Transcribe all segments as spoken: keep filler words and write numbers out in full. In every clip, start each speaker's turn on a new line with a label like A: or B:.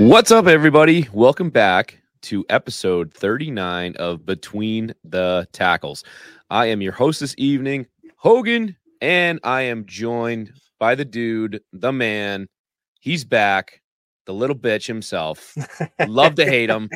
A: What's up, everybody? Welcome back to episode thirty-nine of Between the Tackles. I am your host this evening, Hogan, and I am joined by the dude, the man. He's back, the little bitch himself. Love to hate him.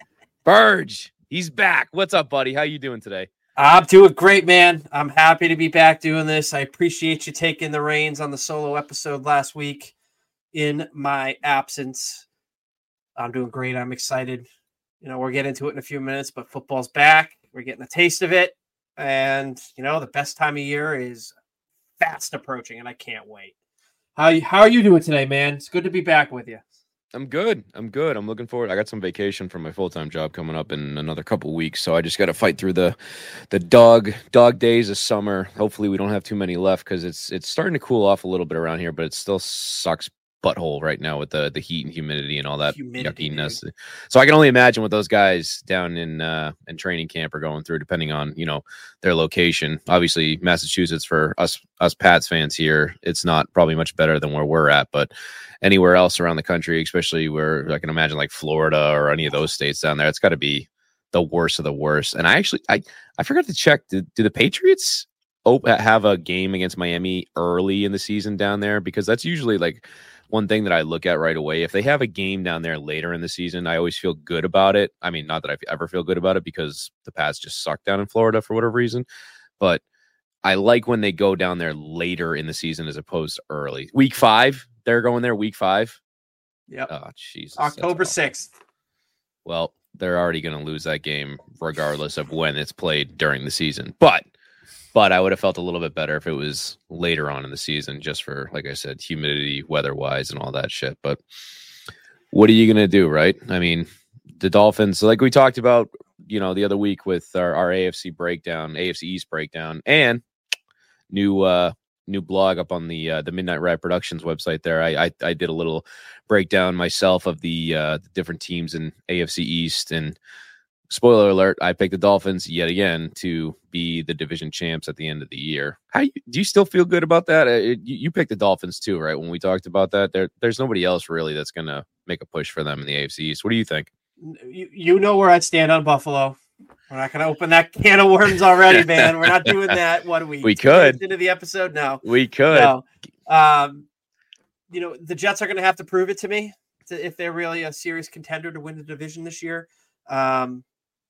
A: Burge, he's back. What's up, buddy? How you doing today?
B: I'm doing great, man. I'm happy to be back doing this. I appreciate you taking the reins on the solo episode last week in my absence. I'm doing great. I'm excited. You know, we'll get into it in a few minutes, but football's back. We're getting a taste of it. And, you know, the best time of year is fast approaching, and I can't wait. How you, how are you doing today, man? It's good to be back with you.
A: I'm good. I'm good. I'm looking forward. I got some vacation from my full-time job coming up in another couple of weeks, so I just got to fight through the the dog dog days of summer. Hopefully we don't have too many left because it's it's starting to cool off a little bit around here, but it still sucks butthole right now with the the heat and humidity and all that humidity, yuckiness. Dude. So I can only imagine what those guys down in uh in training camp are going through, depending on, you know, their location. Obviously, Massachusetts, for us us Pats fans here, it's not probably much better than where we're at, but anywhere else around the country, especially where I can imagine like Florida or any of those states down there, it's got to be the worst of the worst. And I actually I I forgot to check. Do, do the Patriots op- have a game against Miami early in the season down there? Because that's usually like one thing that I look at right away. If they have a game down there later in the season, I always feel good about it. I mean, not that I ever feel good about it because the Pats just suck down in Florida for whatever reason, but I like when they go down there later in the season as opposed to early. Week five, they're going there week five.
B: Yep.
A: Oh, Jesus.
B: October sixth.
A: Well, they're already going to lose that game regardless of when it's played during the season. But But I would have felt a little bit better if it was later on in the season, just for, like I said, humidity, weather-wise, and all that shit. But what are you going to do, right? I mean, the Dolphins, like we talked about, you know, the other week with our, our A F C breakdown, A F C East breakdown, and new uh, new blog up on the uh, the Midnight Ride Productions website there. I, I I did a little breakdown myself of the, uh, the different teams in A F C East, and spoiler alert, I picked the Dolphins yet again to be the division champs at the end of the year. How you, do you still feel good about that? It, you, you picked the Dolphins too, right? When we talked about that, there, there's nobody else really that's going to make a push for them in the A F C East. What do you think?
B: You, you know where I'd stand on Buffalo. We're not going to open that can of worms already, man. We're not doing that. What do we?
A: We could.
B: Into the episode? No.
A: We could.
B: No. Um, you know, the Jets are going to have to prove it to me to, if they're really a serious contender to win the division this year. Um,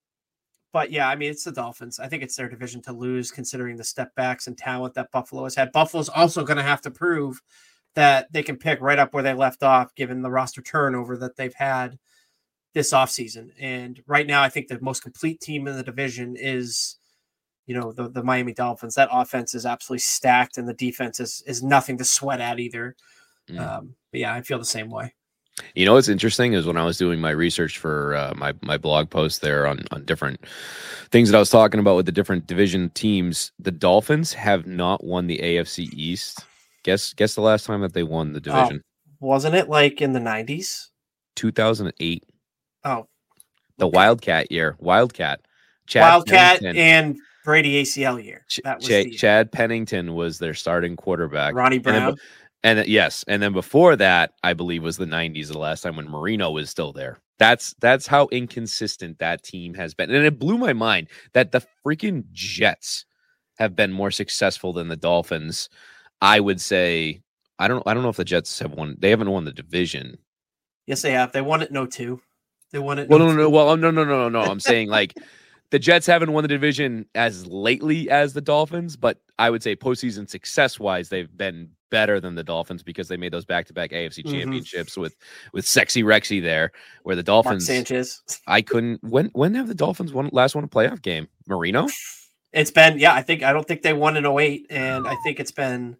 B: But yeah, I mean, it's the Dolphins. I think it's their division to lose, considering the step backs and talent that Buffalo has had. Buffalo's also going to have to prove that they can pick right up where they left off, given the roster turnover that they've had this offseason. And right now, I think the most complete team in the division is, you know, the, the Miami Dolphins. That offense is absolutely stacked, and the defense is, is nothing to sweat at either. Mm. Um, but yeah, I feel the same way.
A: You know what's interesting is when I was doing my research for uh, my my blog post there on, on different things that I was talking about with the different division teams, the Dolphins have not won the A F C East. Guess guess the last time that they won the division.
B: Oh, wasn't it like in the nineties?
A: two thousand eight.
B: Oh.
A: The
B: okay.
A: Wildcat year. Wildcat.
B: Chad Wildcat Pennington. And Brady A C L year.
A: That was Ch- the... Chad Pennington was their starting quarterback.
B: Ronnie Brown.
A: And then, And uh, yes, and then before that, I believe was the nineties, the last time when Marino was still there. That's that's how inconsistent that team has been, and it blew my mind that the freaking Jets have been more successful than the Dolphins. I would say I don't I don't know if the Jets have won. They haven't won the division.
B: Yes, they have. They won it in oh two. They won it.
A: Well, no, no, no. Well, no, no, no, no, no. I'm saying like the Jets haven't won the division as lately as the Dolphins, but I would say postseason success wise, they've been better than the Dolphins because they made those back-to-back A F C championships mm-hmm. with with sexy Rexy there, where the Dolphins
B: Mark Sanchez.
A: I couldn't when when have the Dolphins won last won a playoff game? Marino?
B: It's been yeah, I think I don't think they won in oh eight, and I think it's been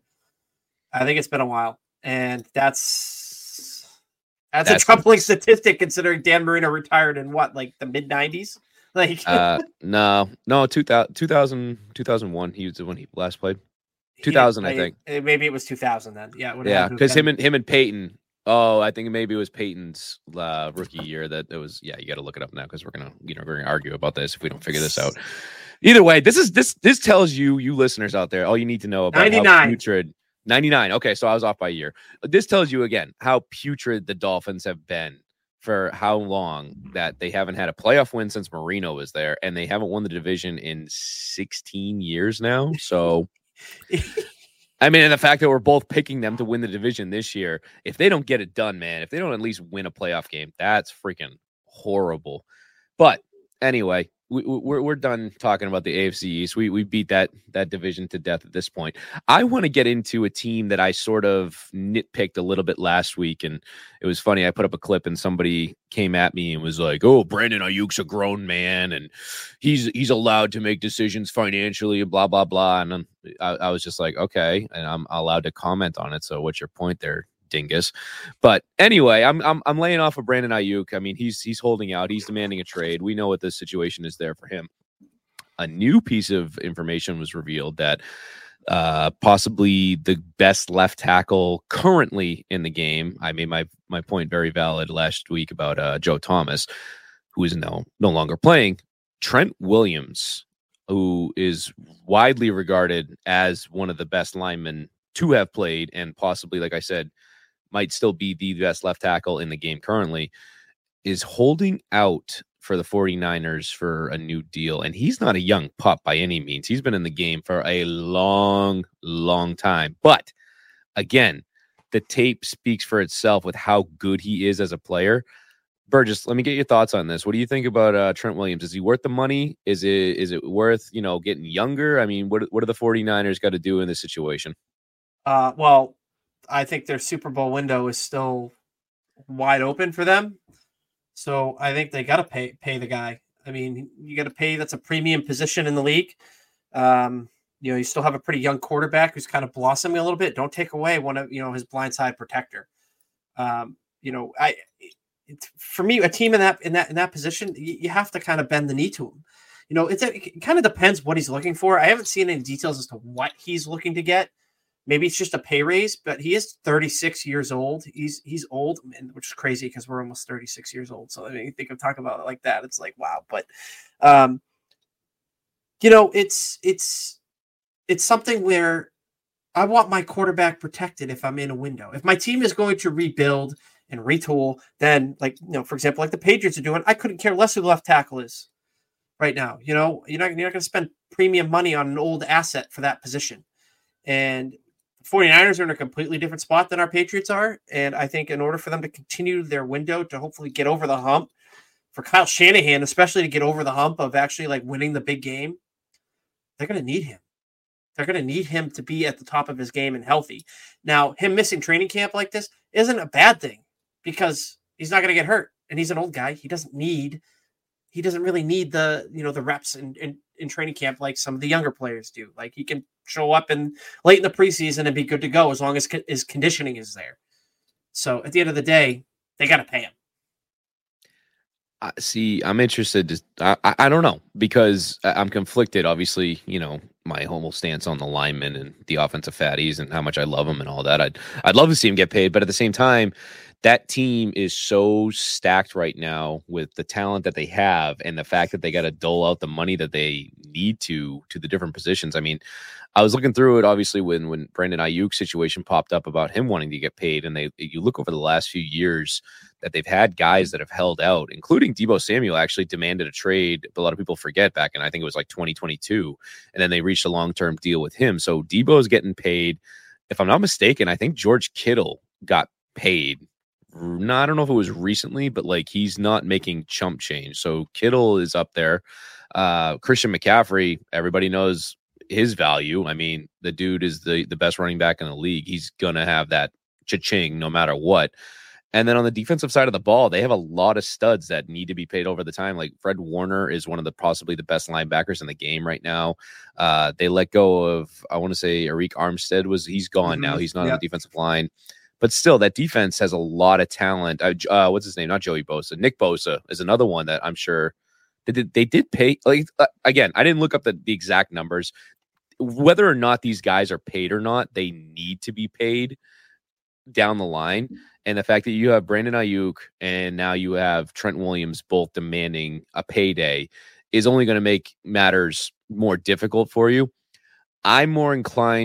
B: I think it's been a while. And that's that's, that's a troubling statistic considering Dan Marino retired in what, like the mid nineties? Like
A: uh no, no, two thousand, two thousand, two thousand one he was when he last played. two thousand, I think.
B: Maybe it was two thousand then. Yeah,
A: yeah, because him and him and Peyton. Oh, I think maybe it was Peyton's uh, rookie year that it was. Yeah, you got to look it up now because we're gonna, you know, we're gonna argue about this if we don't figure this out. Either way, this is this this tells you, you listeners out there, all you need to know about
B: ninety-nine.
A: How putrid. ninety-nine. Okay, so I was off by a year. This tells you again how putrid the Dolphins have been for how long that they haven't had a playoff win since Marino was there, and they haven't won the division in sixteen years now. So, I mean, and the fact that we're both picking them to win the division this year, if they don't get it done, man, if they don't at least win a playoff game, that's freaking horrible. But anyway, we, we're we're done talking about the A F C East. We we beat that that division to death at this point. I want to get into a team that I sort of nitpicked a little bit last week, and it was funny. I put up a clip, and somebody came at me and was like, "Oh, Brandon Ayuk's a grown man, and he's he's allowed to make decisions financially, and blah blah blah." And I, I was just like, "Okay," and I'm allowed to comment on it. So, what's your point there, dingus? But anyway, I'm I'm I'm laying off of Brandon Ayuk. I mean, he's he's holding out. He's demanding a trade. We know what this situation is there for him. A new piece of information was revealed that uh, possibly the best left tackle currently in the game. I made my my point very valid last week about uh, Joe Thomas, who is no no longer playing. Trent Williams, who is widely regarded as one of the best linemen to have played, and possibly, like I said, might still be the best left tackle in the game currently, is holding out for the 49ers for a new deal. And he's not a young pup by any means. He's been in the game for a long, long time. But again, the tape speaks for itself with how good he is as a player. Burgess, let me get your thoughts on this. What do you think about uh, Trent Williams? Is he worth the money? Is it is it worth, you know, getting younger? I mean, what, what do the 49ers got to do in this situation?
B: Uh, well, I think their Super Bowl window is still wide open for them. So I think they got to pay pay the guy. I mean, you got to pay. That's a premium position in the league. Um, you know, you still have a pretty young quarterback who's kind of blossoming a little bit. Don't take away one of, you know, his blindside protector. Um, you know, I it, for me, a team in that in that in that position, you, you have to kind of bend the knee to him. You know, it's it kind of depends what he's looking for. I haven't seen any details as to what he's looking to get. Maybe it's just a pay raise, but he is thirty-six years old. He's he's old, which is crazy because we're almost thirty-six years old. So I mean, you think of talking about it like that, it's like wow. But um, you know, it's it's it's something where I want my quarterback protected if I'm in a window. If my team is going to rebuild and retool, then like you know, for example, like the Patriots are doing, I couldn't care less who the left tackle is right now. You know, you're not you're not going to spend premium money on an old asset for that position, and 49ers are in a completely different spot than our Patriots are. And I think in order for them to continue their window to hopefully get over the hump, for Kyle Shanahan, especially to get over the hump of actually like winning the big game, they're going to need him. They're going to need him to be at the top of his game and healthy. Now, him missing training camp like this isn't a bad thing because he's not going to get hurt. And he's an old guy. He doesn't need, he doesn't really need the, you know, the reps in, in, in training camp like some of the younger players do. Like he can show up in late in the preseason and be good to go as long as co- his conditioning is there. So at the end of the day, they got to pay him.
A: Uh, see, I'm interested. To, I, I don't know because I'm conflicted. Obviously, you know, my whole stance on the linemen and the offensive fatties and how much I love them and all that. I'd I'd love to see him get paid, but at the same time, that team is so stacked right now with the talent that they have and the fact that they got to dole out the money that they need to to the different positions. I mean, I was looking through it obviously when when Brandon Ayuk's situation popped up about him wanting to get paid, and they you look over the last few years that they've had guys that have held out, including Deebo Samuel actually demanded a trade. But a lot of people forget back in I think it was like twenty twenty-two, and then they reached a long-term deal with him. So Deebo is getting paid. If I'm not mistaken, I think George Kittle got paid. No, I don't know if it was recently, but like he's not making chump change. So Kittle is up there. Uh, Christian McCaffrey, everybody knows his value. I mean, the dude is the, the best running back in the league. He's going to have that cha-ching no matter what. And then on the defensive side of the ball, they have a lot of studs that need to be paid over the time. Like Fred Warner is one of the possibly the best linebackers in the game right now. Uh, they let go of, I want to say Arik Armstead was, he's gone mm-hmm. now. He's not yeah. on the defensive line. But still, that defense has a lot of talent. Uh, uh, what's his name? Not Joey Bosa. Nick Bosa is another one that I'm sure they did, they did pay. Like uh, again, I didn't look up the, the exact numbers. Whether or not these guys are paid or not, they need to be paid down the line. And the fact that you have Brandon Ayuk and now you have Trent Williams both demanding a payday is only going to make matters more difficult for you. I'm more inclined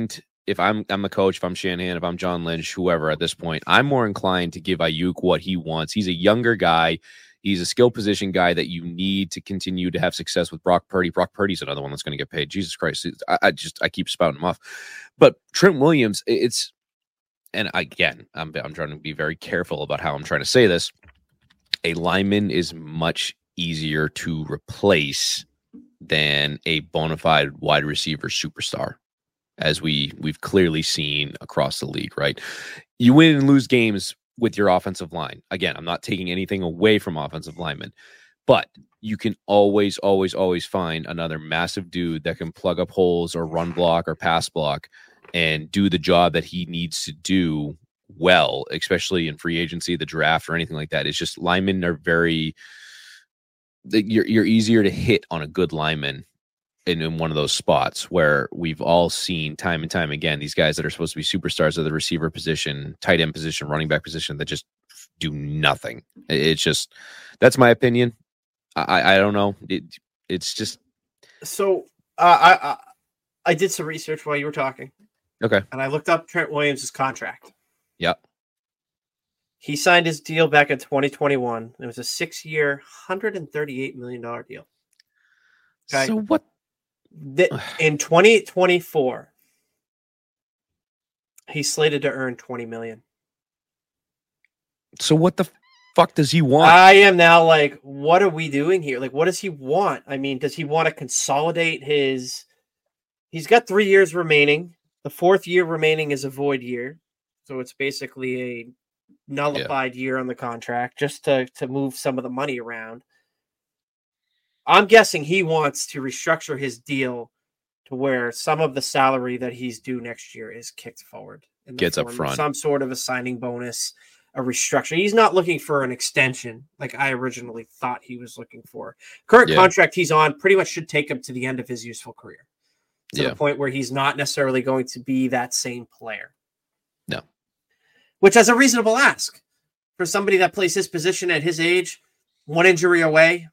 A: if I'm I'm a coach, if I'm Shanahan, if I'm John Lynch, whoever at this point, I'm more inclined to give Ayuk what he wants. He's a younger guy. He's a skill position guy that you need to continue to have success with. Brock Purdy. Brock Purdy's another one that's going to get paid. Jesus Christ. I, I just, I keep spouting him off. But Trent Williams, it's, and again, I'm, I'm trying to be very careful about how I'm trying to say this. A lineman is much easier to replace than a bona fide wide receiver superstar, as we we've clearly seen across the league, right? You win and lose games with your offensive line. Again, I'm not taking anything away from offensive linemen, but you can always, always, always find another massive dude that can plug up holes or run block or pass block and do the job that he needs to do well, especially in free agency, the draft, or anything like that. It's just linemen are very, you're, you're easier to hit on a good lineman in, in one of those spots where we've all seen time and time again, these guys that are supposed to be superstars of the receiver position, tight end position, running back position that just do nothing. It's just, that's my opinion. I, I don't know. It, it's just.
B: So uh, I, I, I did some research while you were talking.
A: Okay.
B: And I looked up Trent Williams' contract.
A: Yep.
B: He signed his deal back in twenty twenty-one. It was a six-year, one hundred thirty-eight million dollars deal.
A: Okay. So what?
B: In twenty twenty-four, he's slated to earn twenty million dollars.
A: So what the fuck does he want?
B: I am now like, what are we doing here? Like, what does he want? I mean, does he want to consolidate his... He's got three years remaining. The fourth year remaining is a void year. So it's basically a nullified yeah. year on the contract just to, to move some of the money around. I'm guessing he wants to restructure his deal to where some of the salary that he's due next year is kicked forward.
A: Gets up front.
B: Some sort of a signing bonus, a restructure. He's not looking for an extension like I originally thought he was looking for. Current yeah. contract he's on pretty much should take him to the end of his useful career. To yeah. the point where he's not necessarily going to be that same player.
A: No.
B: Which is a reasonable ask for somebody that plays his position at his age, one injury away.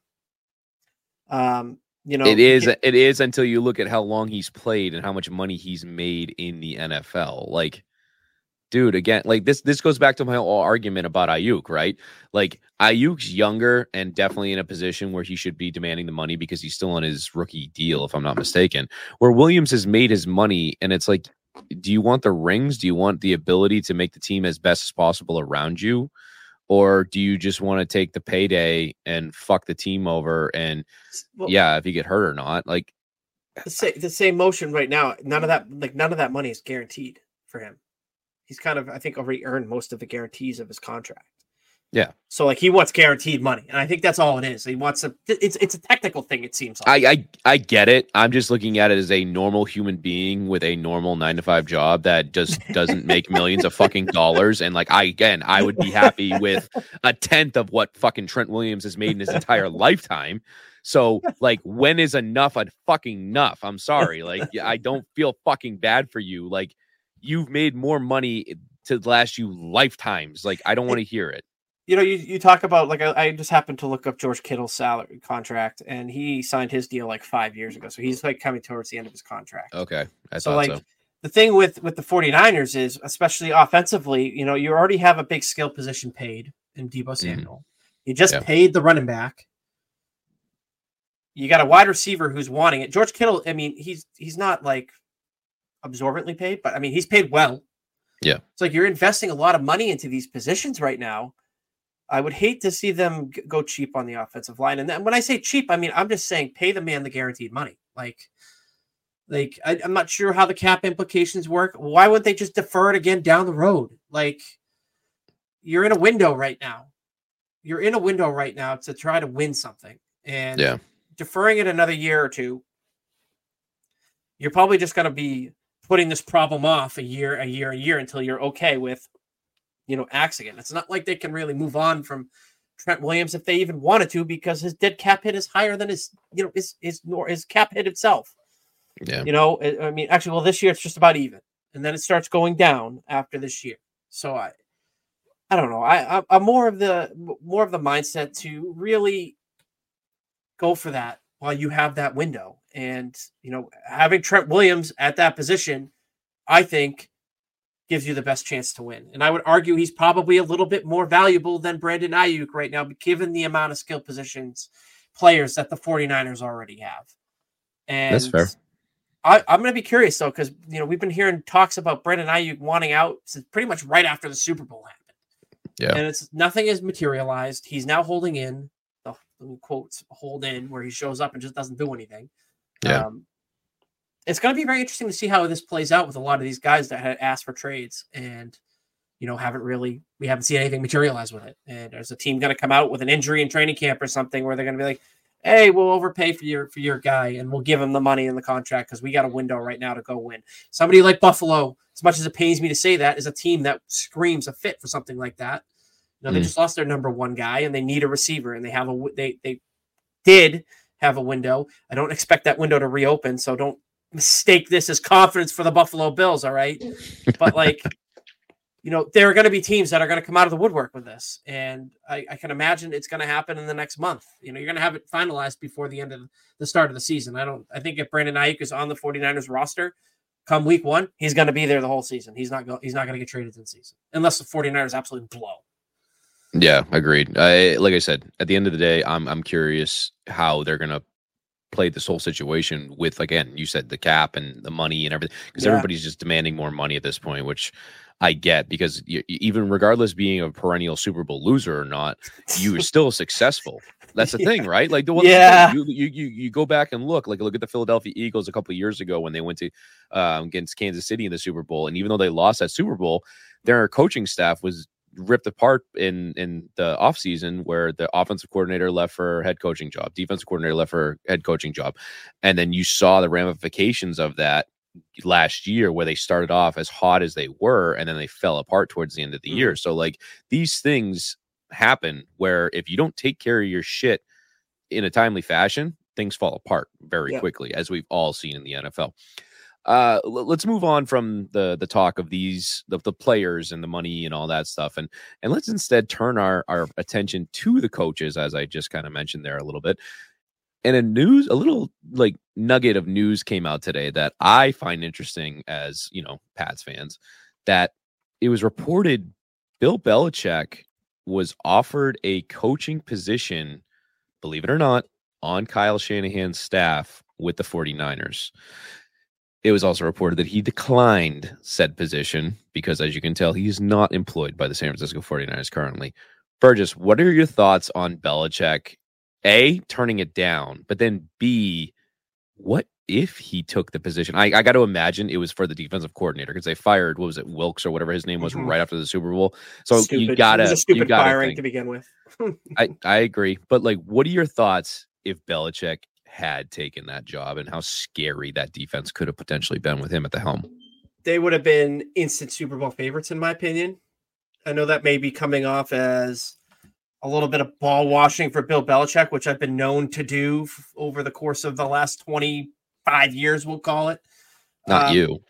B: Um, you know,
A: it is, it, it is until you look at how long he's played and how much money he's made in the N F L. Like, dude, again, like this, this goes back to my whole argument about Ayuk, right? Like Ayuk's younger and definitely in a position where he should be demanding the money because he's still on his rookie deal, if I'm not mistaken, where Williams has made his money. And it's like, do you want the rings? Do you want the ability to make the team as best as possible around you? Or do you just want to take the payday and fuck the team over? And well, yeah, if you get hurt or not, like
B: the same, the same motion right now, none of that, like none of that money is guaranteed for him. He's kind of, I think, already earned most of the guarantees of his contract.
A: Yeah.
B: So like he wants guaranteed money, and I think that's all it is. He wants a. It's it's a technical thing. It seems like.
A: I I I get it. I'm just looking at it as a normal human being with a normal nine to five job that just doesn't make millions of fucking dollars. And like I again, I would be happy with a tenth of what fucking Trent Williams has made in his entire lifetime. So like, when is enough a fucking enough? I'm sorry. Like I don't feel fucking bad for you. Like you've made more money to last you lifetimes. Like I don't want to hear it.
B: You know, you, you talk about, like, I, I just happened to look up George Kittle's salary contract, and he signed his deal like five years ago. So he's like coming towards the end of his contract.
A: Okay. I
B: so
A: thought
B: like
A: so.
B: The thing with, with the 49ers is, especially offensively, you know, you already have a big skill position paid in Deebo Samuel. Mm-hmm. You just yeah. paid the running back. You got a wide receiver who's wanting it. George Kittle, I mean, he's he's not like absorbently paid, but I mean, he's paid well.
A: Yeah.
B: It's like you're investing a lot of money into these positions right now. I would hate to see them g- go cheap on the offensive line. And then when I say cheap, I mean, I'm just saying pay the man the guaranteed money. Like, like I, I'm not sure how the cap implications work. Why wouldn't they just defer it again down the road? Like, you're in a window right now. You're in a window right now to try to win something. And
A: yeah.
B: deferring it another year or two, you're probably just going to be putting this problem off a year, a year, a year until you're okay with, you know, axe again. It's not like they can really move on from Trent Williams if they even wanted to, because his dead cap hit is higher than his, you know, his his nor his cap hit itself.
A: Yeah.
B: You know, I mean, actually, well, this year it's just about even, and then it starts going down after this year. So I, I don't know. I, I I'm more of the more of the mindset to really go for that while you have that window, and you know, having Trent Williams at that position I think, gives you the best chance to win. And I would argue he's probably a little bit more valuable than Brandon Ayuk right now, given the amount of skill positions players that the 49ers already have. And
A: That's fair.
B: I, I'm going to be curious, though, because, you know, we've been hearing talks about Brandon Ayuk wanting out since pretty much right after the Super Bowl happened.
A: Yeah.
B: And it's nothing is materialized. He's now holding in, the quotes, hold in, where he shows up and just doesn't do anything.
A: Yeah.
B: Um, it's going to be very interesting to see how this plays out with a lot of these guys that had asked for trades and, you know, haven't really, we haven't seen anything materialize with it. And there's a team going to come out with an injury in training camp or something where they're going to be like, hey, we'll overpay for your, for your guy and we'll give him the money in the contract because we got a window right now to go win. Somebody like Buffalo, as much as it pains me to say that, is a team that screams a fit for something like that. You know, they
A: Mm.
B: just lost their number one guy and they need a receiver and they have a, they, they did have a window. I don't expect that window to reopen. So don't mistake this as confidence for the Buffalo Bills. All right. But like, you know, there are going to be teams that are going to come out of the woodwork with this. And I, I can imagine it's going to happen in the next month. You know, you're going to have it finalized before the end of the start of the season. I don't, I think if Brandon Ayuk is on the 49ers roster come week one, he's going to be there the whole season. He's not going, he's not going to get traded in season unless the 49ers absolutely blow.
A: Yeah, agreed. I, like I said, at the end of the day, I'm, I'm curious how they're going to play this whole situation with, again, you said the cap and the money and everything, because
B: Yeah.
A: everybody's just demanding more money at this point, which I get, because you, even regardless being a perennial Super Bowl loser or not, you are still successful. That's the
B: Yeah.
A: thing, right? Like the one,
B: Yeah.
A: you, you you you go back and look, like look at the Philadelphia Eagles a couple of years ago when they went to um, against Kansas City in the Super Bowl, and even though they lost that Super Bowl, their coaching staff was ripped apart in in the offseason, where the offensive coordinator left for head coaching job, defensive coordinator left for head coaching job, and then you saw the ramifications of that last year, where they started off as hot as they were and then they fell apart towards the end of the mm-hmm. year. So like these things happen where if you don't take care of your shit in a timely fashion, things fall apart very yeah. quickly, as we've all seen in the N F L. Uh, l- let's move on from the the talk of these the, the players and the money and all that stuff, and and let's instead turn our our attention to the coaches, as I just kind of mentioned there a little bit. And a news, a little like nugget of news came out today that I find interesting as, you know, Pats fans, that it was reported Bill Belichick was offered a coaching position, believe it or not, on Kyle Shanahan's staff with the 49ers. It was also reported that he declined said position because, as you can tell, he is not employed by the San Francisco 49ers currently. Burgess, what are your thoughts on Belichick, A, turning it down, but then B, what if he took the position? I, I got to imagine it was for the defensive coordinator, because they fired, what was it, Wilkes or whatever his name was, mm-hmm. right after the Super Bowl. So
B: stupid.
A: you got to...
B: It was a stupid firing think. to begin with.
A: I, I agree. But, like, what are your thoughts if Belichick had taken that job, and how scary that defense could have potentially been with him at the helm?
B: They would have been instant Super Bowl favorites, in my opinion. I know that may be coming off as a little bit of ball washing for Bill Belichick, which I've been known to do f- over the course of the last twenty-five years, we'll call it.
A: Not
B: um,
A: you.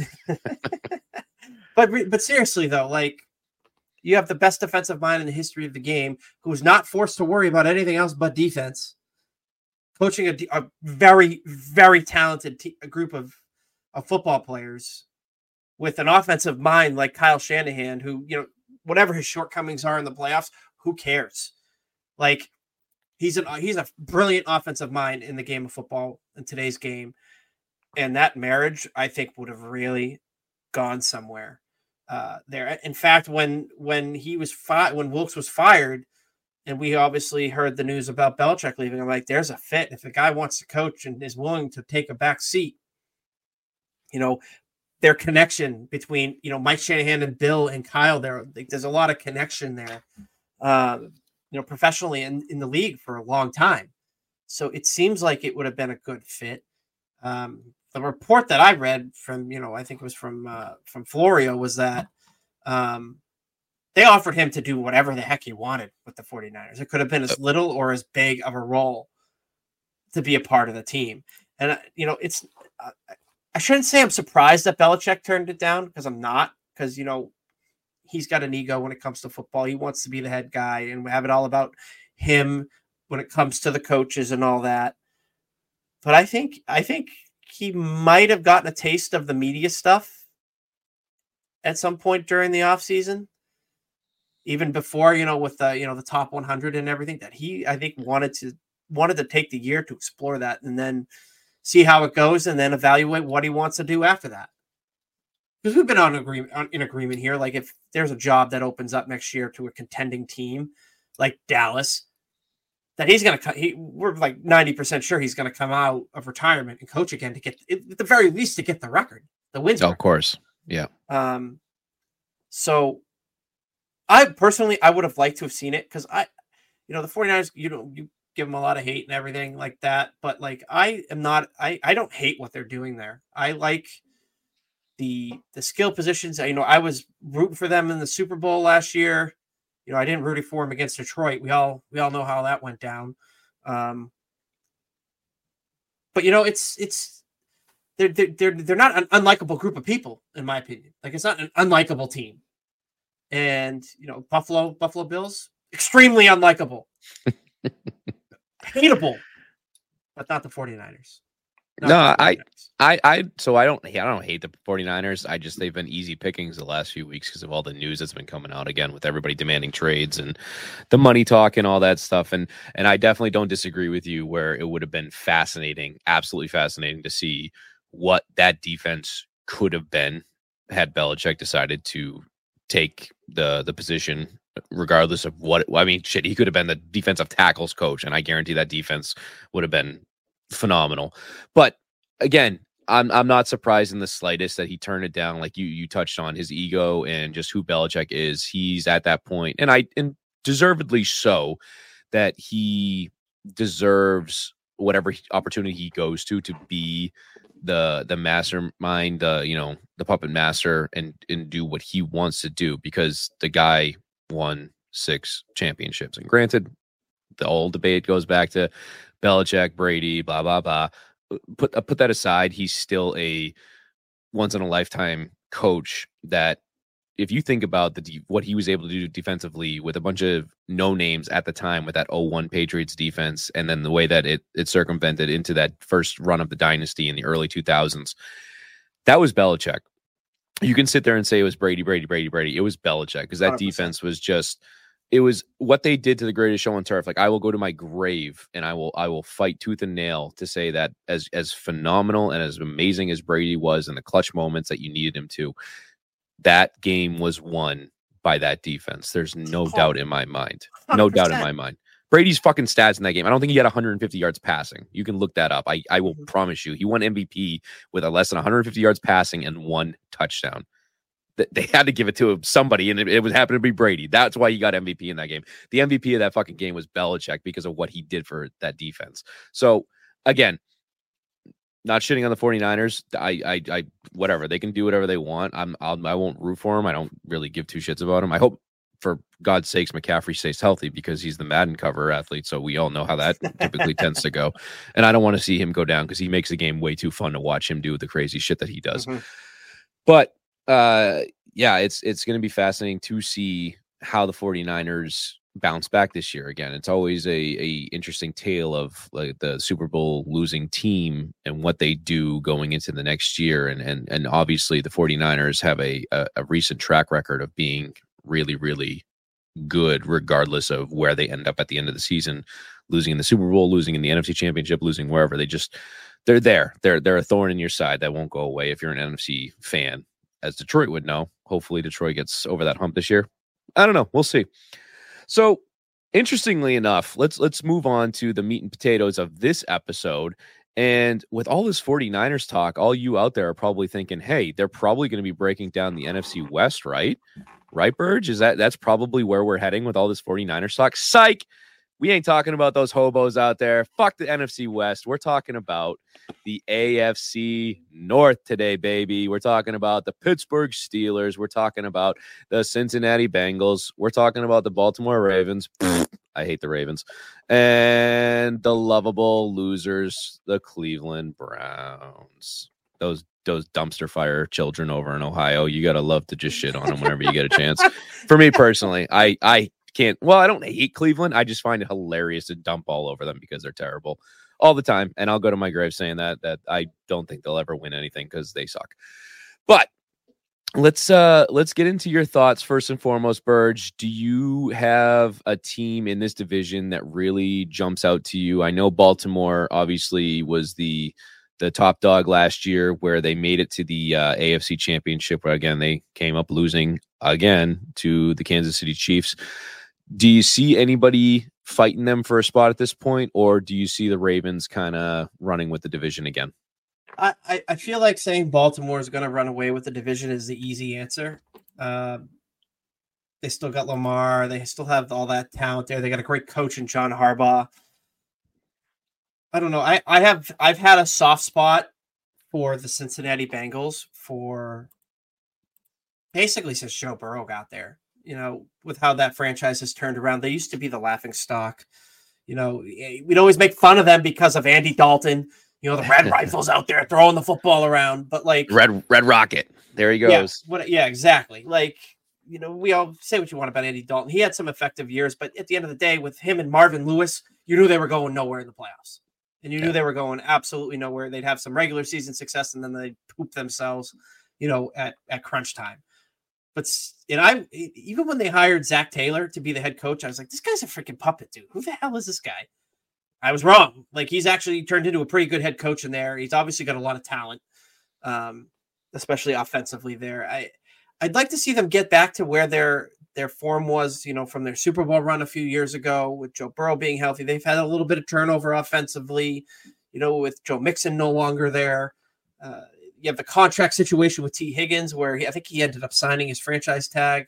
B: but but seriously, though, like, you have the best defensive mind in the history of the game, who's not forced to worry about anything else but defense, coaching a, a very, very talented te- a group of, of football players with an offensive mind like Kyle Shanahan, who, you know, whatever his shortcomings are in the playoffs, who cares? Like, he's an he's a brilliant offensive mind in the game of football in today's game. And that marriage, I think, would have really gone somewhere uh, there. In fact, when when he was fi- when Wilkes was fired, and we obviously heard the news about Belichick leaving, I'm like, there's a fit. If a guy wants to coach and is willing to take a back seat, you know, their connection between, you know, Mike Shanahan and Bill and Kyle, there, like, there's a lot of connection there, uh, you know, professionally in, in the league for a long time. So it seems like it would have been a good fit. Um, the report that I read from, you know, I think it was from, uh, from Florio, was that um, they offered him to do whatever the heck he wanted with the 49ers. It could have been as little or as big of a role to be a part of the team. And, uh, you know, it's, uh, I shouldn't say I'm surprised that Belichick turned it down, because I'm not, because, you know, he's got an ego when it comes to football. He wants to be the head guy and we have it all about him when it comes to the coaches and all that. But I think, I think he might have gotten a taste of the media stuff at some point during the offseason, even before, you know, with the, you know, the top one hundred and everything, that he, I think, wanted to wanted to take the year to explore that and then see how it goes and then evaluate what he wants to do after that. Because we've been on agreement on, in agreement here. Like, if there's a job that opens up next year to a contending team like Dallas, that he's going to, he, we're like ninety percent sure he's going to come out of retirement and coach again to get, at the very least, to get the record, the wins.
A: Oh, of course. Yeah.
B: Um, so I personally, I would have liked to have seen it because I, you know, the 49ers, you know, you give them a lot of hate and everything like that. But like, I am not, I, I don't hate what they're doing there. I like the, the skill positions. You know, I was rooting for them in the Super Bowl last year. You know, I didn't root for them against Detroit. We all, we all know how that went down. Um, but you know, it's, it's, they're, they're, they're, they're not an unlikable group of people, in my opinion. Like, it's not an unlikable team. And, you know, Buffalo, Buffalo Bills, extremely unlikable. Hateable, but not the 49ers. Not
A: no,
B: the 49ers.
A: I, I, I, so I don't, I don't hate the 49ers. I just, they've been easy pickings the last few weeks because of all the news that's been coming out again with everybody demanding trades and the money talk and all that stuff. And, and I definitely don't disagree with you where it would have been fascinating, absolutely fascinating to see what that defense could have been had Belichick decided to take the, the position regardless of what, I mean, shit, he could have been the defensive tackles coach, and I guarantee that defense would have been phenomenal. But again, I'm I'm not surprised in the slightest that he turned it down. Like you you touched on his ego and just who Belichick is. He's at that point, and I and deservedly so, that he deserves whatever opportunity he goes to to be the the mastermind, uh, you know, the puppet master, and and do what he wants to do, because the guy won six championships. And granted, the old debate goes back to Belichick, Brady, blah, blah, blah. Put, uh, put that aside. He's still a once in a lifetime coach that, if you think about the de- what he was able to do defensively with a bunch of no names at the time with that oh one Patriots defense, and then the way that it, it circumvented into that first run of the dynasty in the early two thousands, that was Belichick. You can sit there and say it was Brady, Brady, Brady, Brady. It was Belichick, because that one hundred percent defense was just, it was what they did to the greatest show on turf. Like, I will go to my grave and I will, I will fight tooth and nail to say that as, as phenomenal and as amazing as Brady was in the clutch moments that you needed him to, that game was won by that defense. There's no oh, doubt in my mind. No one hundred percent doubt in my mind. Brady's fucking stats in that game, I don't think he had one hundred fifty yards passing. You can look that up. I, I will mm-hmm. promise you. He won M V P with a less than one hundred fifty yards passing and one touchdown. They had to give it to somebody, and it, it was happened to be Brady. That's why he got M V P in that game. The M V P of that fucking game was Belichick, because of what he did for that defense. So, again, not shitting on the 49ers. I, I, I, whatever. They can do whatever they want. I'm, I'll, I won't root for them. I don't really give two shits about them. I hope, for God's sakes, McCaffrey stays healthy, because he's the Madden cover athlete. So we all know how that typically tends to go. And I don't want to see him go down, because he makes the game way too fun to watch him do the crazy shit that he does. Mm-hmm. But, uh, yeah, it's, it's going to be fascinating to see how the 49ers bounce back this year. Again, it's always a, a interesting tale of like the Super Bowl losing team and what they do going into the next year. And, and, and obviously the 49ers have a, a, a recent track record of being really, really good, regardless of where they end up at the end of the season, losing in the Super Bowl, losing in the N F C Championship, losing wherever. They just, they're there. They're, they're a thorn in your side that won't go away if you're an N F C fan, as Detroit would know. Hopefully Detroit gets over that hump this year. I don't know. We'll see. So, interestingly enough, let's let's move on to the meat and potatoes of this episode. And with all this 49ers talk, all you out there are probably thinking, hey, they're probably going to be breaking down the N F C West, right? Right, Burge? Is that that's probably where we're heading with all this 49ers talk? Psych! We ain't talking about those hobos out there. Fuck the N F C West. We're talking about the A F C North today, baby. We're talking about the Pittsburgh Steelers. We're talking about the Cincinnati Bengals. We're talking about the Baltimore Ravens. I hate the Ravens. And the lovable losers, the Cleveland Browns. Those those dumpster fire children over in Ohio. You got to love to just shit on them whenever you get a chance. For me personally, I I can't, well, I don't hate Cleveland. I just find it hilarious to dump all over them because they're terrible all the time. And I'll go to my grave saying that, that I don't think they'll ever win anything because they suck. But Let's uh let's get into your thoughts first and foremost, Burge. Do you have a team in this division that really jumps out to you? I know Baltimore obviously was the the top dog last year, where they made it to the uh, A F C Championship, where again they came up losing again to the Kansas City Chiefs. Do you see anybody fighting them for a spot at this point, or do you see the Ravens kind of running with the division again?
B: I, I, I feel like saying Baltimore is going to run away with the division is the easy answer. Um, they still got Lamar. They still have all that talent there. They got a great coach in John Harbaugh. I don't know. I, I have I've had a soft spot for the Cincinnati Bengals for basically since Joe Burrow got there. You know, with how that franchise has turned around. They used to be the laughing stock. You know, we'd always make fun of them because of Andy Dalton. You know, the Red Rifles out there throwing the football around, but like
A: Red Red Rocket. There he goes.
B: Yeah, what, yeah, exactly. Like, you know, we all say what you want about Andy Dalton. He had some effective years, but at the end of the day, with him and Marvin Lewis, you knew they were going nowhere in the playoffs. And you yeah. knew they were going absolutely nowhere. They'd have some regular season success, and then they'd poop themselves, you know, at, at crunch time. But and I even when they hired Zach Taylor to be the head coach, I was like, this guy's a freaking puppet, dude. Who the hell is this guy? I was wrong. Like, he's actually turned into a pretty good head coach in there. He's obviously got a lot of talent, um, especially offensively there. I, I'd like to see them get back to where their their form was, you know, from their Super Bowl run a few years ago with Joe Burrow being healthy. They've had a little bit of turnover offensively, you know, with Joe Mixon no longer there. Uh, you have the contract situation with T. Higgins, where he, I think he ended up signing his franchise tag.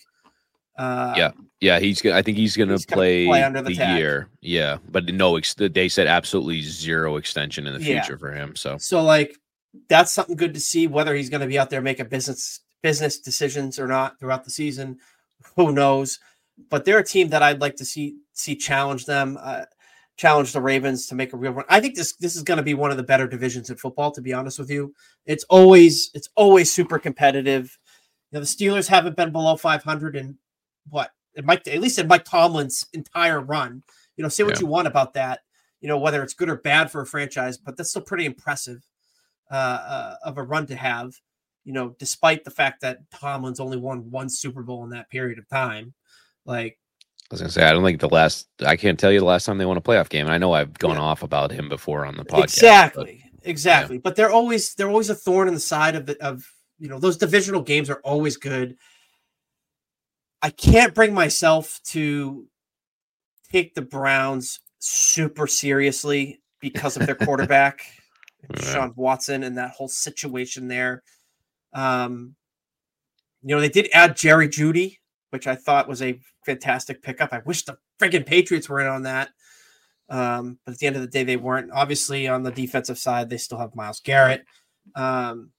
B: Uh,
A: yeah, yeah, he's gonna. I think he's gonna he's play, play under the, the year. Yeah, but no, ex- they said absolutely zero extension in the future yeah. for him. So,
B: so like that's something good to see. Whether he's going to be out there making business business decisions or not throughout the season, who knows? But they're a team that I'd like to see see challenge them, uh, challenge the Ravens to make a real run. I think this this is going to be one of the better divisions in football. To be honest with you, it's always it's always super competitive. You know, the Steelers haven't been below five hundred in what it might at least in Mike Tomlin's entire run. You know, say what yeah. you want about that, you know, whether it's good or bad for a franchise, but that's still pretty impressive uh, uh, of a run to have, you know, despite the fact that Tomlin's only won one Super Bowl in that period of time. Like,
A: I was gonna say, I don't think the last, I can't tell you the last time they won a playoff game. And I know I've gone yeah. off about him before on the podcast.
B: Exactly. But, exactly. Yeah. But they're always, they're always a thorn in the side of the, of, you know, those divisional games are always good. I can't bring myself to take the Browns super seriously because of their quarterback, yeah. Sean Watson, and that whole situation there. Um, you know, they did add Jerry Jeudy, which I thought was a fantastic pickup. I wish the friggin' Patriots were in on that. Um, but at the end of the day, they weren't. Obviously, on the defensive side, they still have Myles Garrett. Um,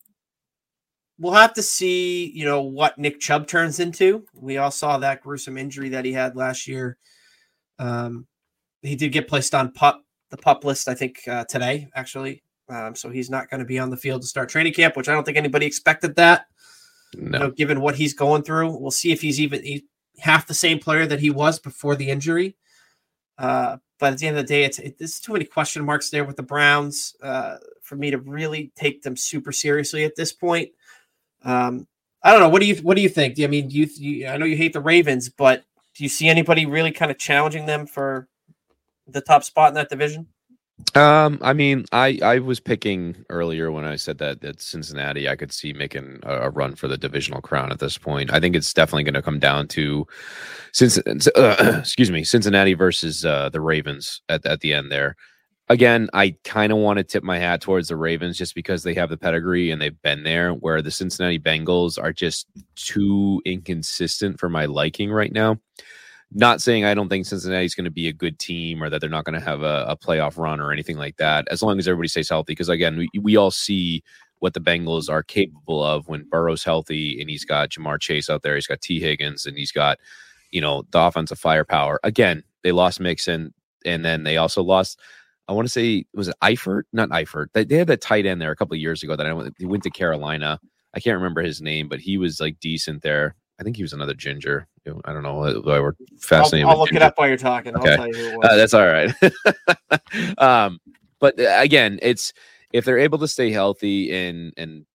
B: We'll have to see, you know, what Nick Chubb turns into. We all saw that gruesome injury that he had last year. Um, he did get placed on pup, the pup list, I think, uh, today, actually. Um, so he's not going to be on the field to start training camp, which I don't think anybody expected that. No. You know, given what he's going through. We'll see if he's even he's half the same player that he was before the injury. Uh, but at the end of the day, it's it, there's too many question marks there with the Browns uh, for me to really take them super seriously at this point. Um, I don't know. What do you what do you think? I mean, do you, you I know you hate the Ravens, but do you see anybody really kind of challenging them for the top spot in that division?
A: Um, I mean, I I was picking earlier when I said that that Cincinnati I could see making a, a run for the divisional crown at this point. I think it's definitely going to come down to since uh, excuse me, Cincinnati versus uh, the Ravens at at the end there. Again, I kind of want to tip my hat towards the Ravens just because they have the pedigree and they've been there, where the Cincinnati Bengals are just too inconsistent for my liking right now. Not saying I don't think Cincinnati's going to be a good team or that they're not going to have a, a playoff run or anything like that, as long as everybody stays healthy. Because, again, we, we all see what the Bengals are capable of when Burrow's healthy and he's got Jamar Chase out there. He's got T. Higgins and he's got, you know, the offensive firepower. Again, they lost Mixon and then they also lost – I want to say, was it Eifert? Not Eifert. They, they had that tight end there a couple of years ago that I went, he went to Carolina. I can't remember his name, but he was like decent there. I think he was another ginger. I don't know. I were fascinated.
B: I'll, I'll look
A: ginger.
B: it up while you're talking.
A: Okay.
B: I'll tell you who it was.
A: Uh, that's all right. um, but again, it's if they're able to stay healthy and and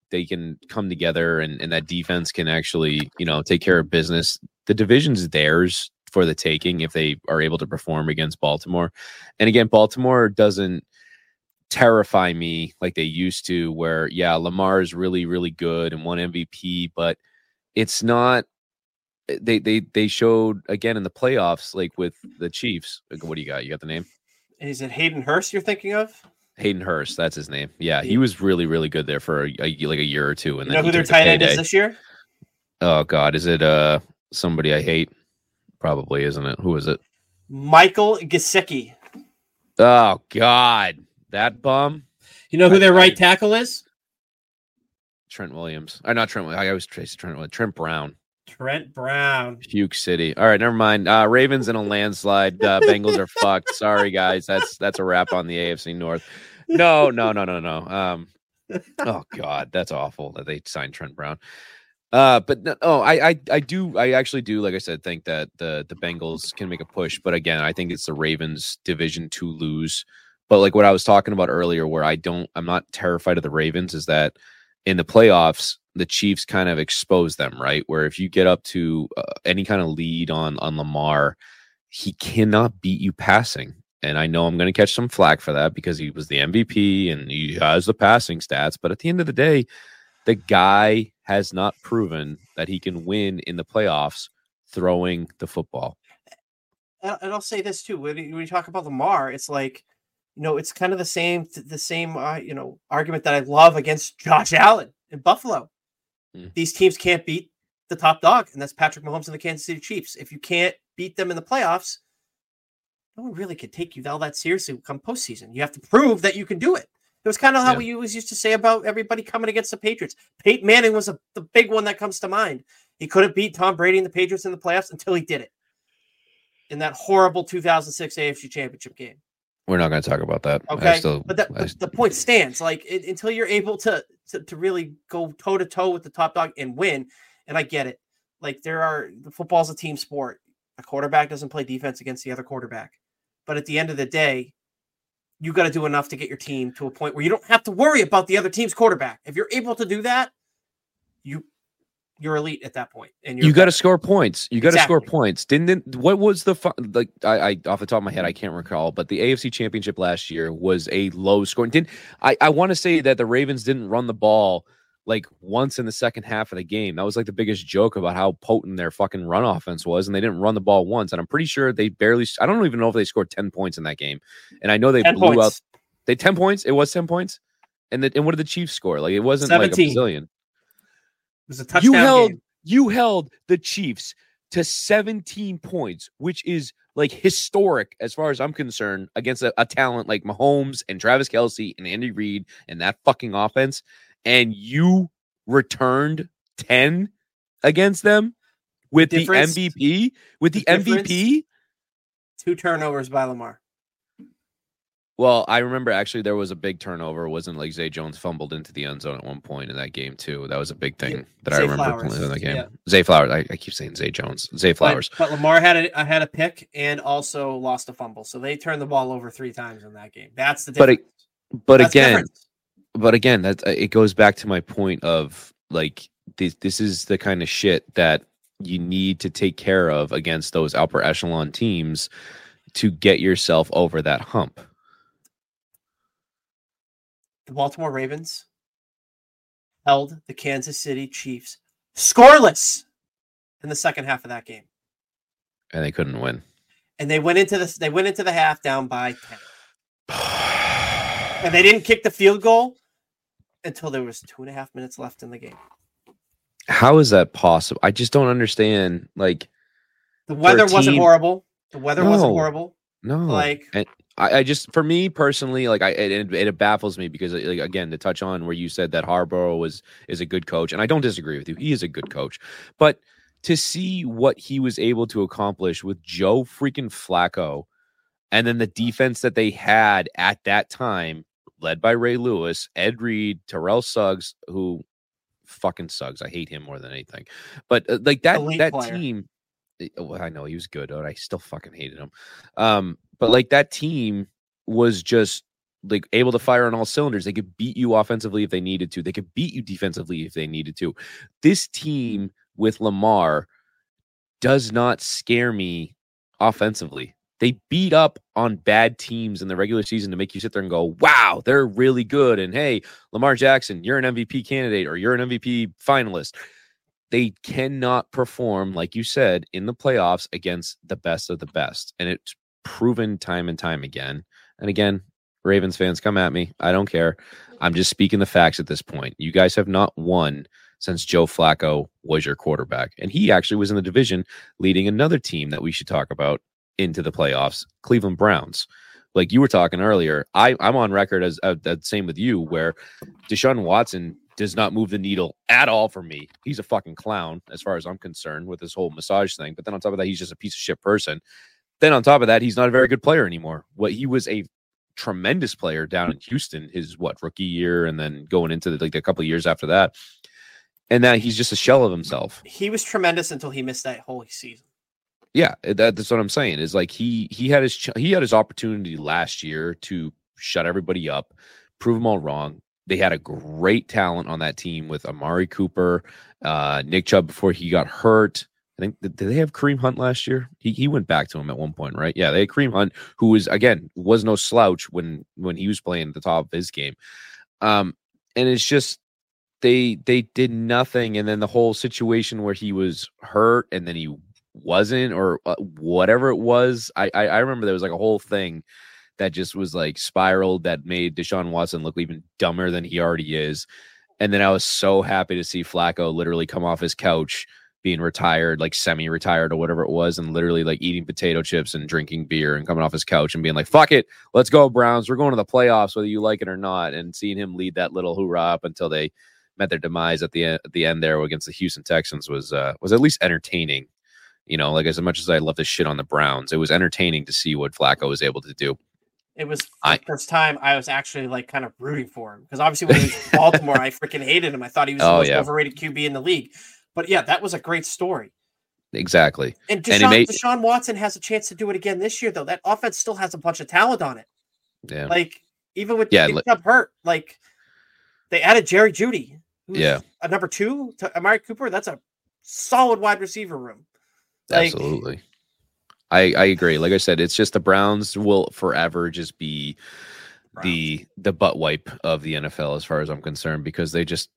A: they can come together and, and that defense can actually, you know, take care of business, the division's theirs for the taking if they are able to perform against Baltimore. And again, Baltimore doesn't terrify me like they used to, where, yeah, Lamar is really, really good and won M V P, but it's not, they, they, they showed again in the playoffs, like with the Chiefs. What do you got? You got the name?
B: Is it Hayden Hurst you're thinking of?
A: Hayden Hurst, that's his name. Yeah, he was really, really good there for a, a, like a year or two. And
B: you
A: then
B: know who their tight end is this year?
A: Oh God, is it uh somebody I hate? Probably, isn't it? Who is it?
B: Michael Gesicki.
A: Oh God, that bum.
B: You know who I, their right I, tackle is?
A: Trent Williams. Or not Trent. I always trace Trent. Trent Brown.
B: Trent Brown.
A: Puke City. All right, never mind. Uh, Ravens in a landslide. Uh, Bengals are fucked. Sorry, guys. That's that's a wrap on the A F C North. No, no, no, no, no. Um, oh God, that's awful that they signed Trent Brown. Uh, but no, oh, I, I, I do, I actually do, like I said, think that the the Bengals can make a push. But again, I think it's the Ravens' division to lose. But like what I was talking about earlier, where I don't, I'm not terrified of the Ravens, is that in the playoffs, the Chiefs kind of expose them, right? Where if you get up to uh, any kind of lead on on Lamar, he cannot beat you passing. And I know I'm going to catch some flack for that because he was the M V P and he has the passing stats. But at the end of the day, the guy has not proven that he can win in the playoffs throwing the football.
B: And I'll say this too: when you talk about Lamar, it's like, you know, it's kind of the same, the same, uh, you know, argument that I love against Josh Allen in Buffalo. Hmm. These teams can't beat the top dog, and that's Patrick Mahomes and the Kansas City Chiefs. If you can't beat them in the playoffs, no one really can take you all that seriously come postseason. You have to prove that you can do it. It was kind of how yeah. we always used to say about everybody coming against the Patriots. Peyton Manning was a, the big one that comes to mind. He couldn't beat Tom Brady and the Patriots in the playoffs until he did it in that horrible two thousand six A F C Championship game.
A: We're not going to talk about that.
B: Okay,
A: still,
B: but the, I, the point stands. Like it, until you're able to, to to really go toe to toe with the top dog and win. And I get it. Like there are the football's a team sport. A quarterback doesn't play defense against the other quarterback. But at the end of the day, you got to do enough to get your team to a point where you don't have to worry about the other team's quarterback. If you're able to do that, you you're elite at that point. And you're
A: you got to score points. You got to
B: exactly.
A: score points. Didn't it, what was the fun, like? I, I off the top of my head, I can't recall. But the A F C Championship last year was a low scoring. Didn't I? I want to say that the Ravens didn't run the ball like once in the second half of the game. That was like the biggest joke about how potent their fucking run offense was, and they didn't run the ball once. And I'm pretty sure they barely. I don't even know if they scored ten points in that game. And I know they blew
B: points.
A: out. They ten points. It was ten points. And the, and what did the Chiefs score? Like it wasn't seventeen. Like a bazillion. It
B: was a touchdown
A: you held,
B: game.
A: You held the Chiefs to seventeen points, which is like historic as far as I'm concerned against a, a talent like Mahomes and Travis Kelce and Andy Reid and that fucking offense. And you returned ten against them with the, the M V P. With the, the M V P,
B: two turnovers by Lamar.
A: Well, I remember actually there was a big turnover. It wasn't like Zay Jones fumbled into the end zone at one point in that game too. That was a big thing yeah. that Zay I remember playing in that game. Yeah. Zay Flowers. I, I keep saying Zay Jones. Zay Flowers.
B: But, but Lamar had a had a pick and also lost a fumble, so they turned the ball over three times in that game. That's the difference.
A: But it, but
B: That's
A: again,
B: difference.
A: but again, that it goes back to my point of like this. This is the kind of shit that you need to take care of against those upper echelon teams to get yourself over that hump.
B: The Baltimore Ravens held the Kansas City Chiefs scoreless in the second half of that game,
A: and they couldn't win.
B: And they went into the they went into the half down by ten, and they didn't kick the field goal until there was two and a half minutes left in the game.
A: How is that possible? I just don't understand. Like
B: the weather wasn't team... horrible. The weather
A: no,
B: wasn't horrible.
A: No,
B: like.
A: And- I, I just, for me personally, like I, it, it baffles me because, like, again, to touch on where you said that Harbaugh was is a good coach, and I don't disagree with you. He is a good coach, but to see what he was able to accomplish with Joe freaking Flacco, and then the defense that they had at that time, led by Ray Lewis, Ed Reed, Terrell Suggs, who fucking Suggs, I hate him more than anything, but uh, like that
B: Elite
A: that
B: player.
A: team. Well, I know he was good, but I still fucking hated him. Um, but like that team was just like able to fire on all cylinders. They could beat you offensively if they needed to. They could beat you defensively if they needed to. This team with Lamar does not scare me offensively. They beat up on bad teams in the regular season to make you sit there and go, wow, they're really good. And hey, Lamar Jackson, you're an M V P candidate or you're an M V P finalist. They cannot perform, like you said, in the playoffs against the best of the best. And it's proven time and time again. And again, Ravens fans, come at me. I don't care. I'm just speaking the facts at this point. You guys have not won since Joe Flacco was your quarterback. And he actually was in the division leading another team that we should talk about into the playoffs, Cleveland Browns. Like you were talking earlier, I, I'm on record as uh, the same with you, where Deshaun Watson does not move the needle at all for me. He's a fucking clown as far as I'm concerned with this whole massage thing. But then on top of that, he's just a piece of shit person. Then on top of that, he's not a very good player anymore. What he was a tremendous player down in Houston, his what rookie year, and then going into the, like a couple of years after that. And now he's just a shell of himself.
B: He was tremendous until he missed that whole season.
A: Yeah, that, that's what I'm saying. Is like he he had his he had his opportunity last year to shut everybody up, prove them all wrong. They had a great talent on that team with Amari Cooper, uh, Nick Chubb before he got hurt. I think did they have Kareem Hunt last year? He he went back to him at one point, right? Yeah, they had Kareem Hunt, who was again was no slouch when when he was playing at the top of his game. Um, and it's just they they did nothing, and then the whole situation where he was hurt and then he wasn't, or uh, whatever it was. I, I I remember there was like a whole thing that just was like spiraled that made Deshaun Watson look even dumber than he already is. And then I was so happy to see Flacco literally come off his couch being retired, like semi-retired or whatever it was, and literally like eating potato chips and drinking beer and coming off his couch and being like, fuck it, let's go Browns. We're going to the playoffs, whether you like it or not. And seeing him lead that little hoorah up until they met their demise at the end, at the end there against the Houston Texans was uh, was at least entertaining. You know, like as much as I love to shit on the Browns, it was entertaining to see what Flacco was able to do.
B: It was the
A: I,
B: first time I was actually like kind of rooting for him, because obviously when he was in Baltimore, I freaking hated him. I thought he was the
A: oh,
B: most
A: yeah.
B: overrated Q B in the league. But yeah, that was a great story.
A: Exactly.
B: And Deshaun,
A: and made,
B: Deshaun Watson has a chance to do it again this year, though. That offense still has a bunch of talent on it.
A: Yeah.
B: Like even with
A: yeah,
B: Nick Chubb hurt, like they added Jerry Jeudy, who's
A: yeah.
B: a number two to Amari Cooper. That's a solid wide receiver room. Like,
A: absolutely. I, I agree. Like I said, it's just the Browns will forever just be Browns. the the butt wipe of the N F L as far as I'm concerned, because they just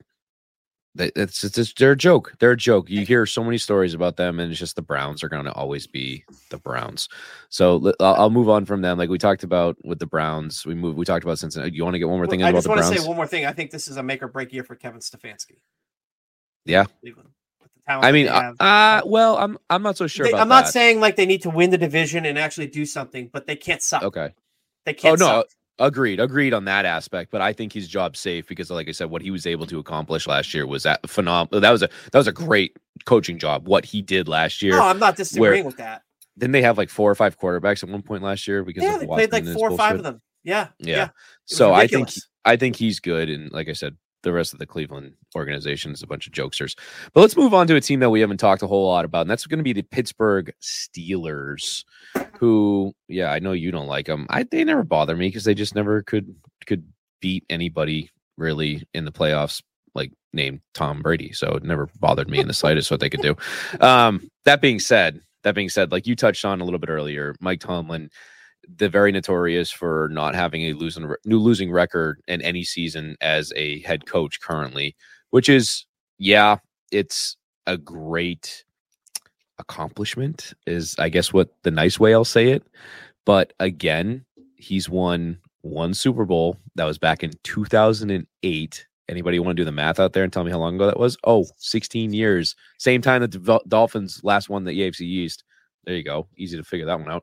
A: they, it's, it's it's they're a joke. They're a joke. You hear so many stories about them, and it's just the Browns are going to always be the Browns. So I'll, I'll move on from them. Like we talked about with the Browns, we moved. We talked about Cincinnati. You want to get one more thing
B: well,
A: in
B: I
A: about the Browns?
B: I just want to say one more thing. I think this is a make or break year for Kevin Stefanski.
A: Yeah.
B: Cleveland.
A: I mean, uh, uh, well, I'm I'm not so sure
B: they,
A: about
B: I'm not
A: that.
B: saying like they need to win the division and actually do something, but they can't suck.
A: Okay.
B: They can't
A: oh, no,
B: suck.
A: agreed. Agreed on that aspect, but I think his job's safe because, like I said, what he was able to accomplish last year was that phenomenal. That was a that was a great coaching job, what he did last year.
B: No, I'm not disagreeing
A: where,
B: with that.
A: Didn't they have like four or five quarterbacks at one point last year? Because
B: yeah,
A: of
B: they
A: Watson
B: played like four or five of them. Yeah.
A: Yeah.
B: yeah.
A: So I think I think he's good. And like I said, the rest of the Cleveland organization is a bunch of jokesters. But let's move on to a team that we haven't talked a whole lot about, and that's going to be the Pittsburgh Steelers, who, yeah, I know you don't like them. I they never bother me because they just never could could beat anybody really in the playoffs, like named Tom Brady. So it never bothered me in the slightest what they could do. Um, that being said, that being said, like you touched on a little bit earlier, Mike Tomlin, the very notorious for not having a losing new losing record in any season as a head coach currently, which is, yeah, it's a great accomplishment is, I guess, what the nice way I'll say it. But again, he's won one Super Bowl. That was back in two thousand eight. Anybody want to do the math out there and tell me how long ago that was? Oh, sixteen years. Same time that the Dolphins last won the A F C East. There you go. Easy to figure that one out.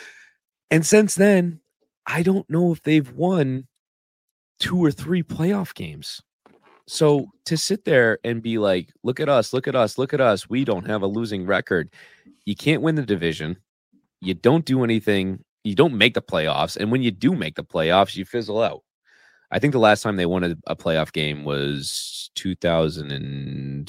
A: And since then, I don't know if they've won two or three playoff games. So to sit there and be like, look at us, look at us, look at us. We don't have a losing record. You can't win the division. You don't do anything. You don't make the playoffs. And when you do make the playoffs, you fizzle out. I think the last time they won a, a playoff game was two thousand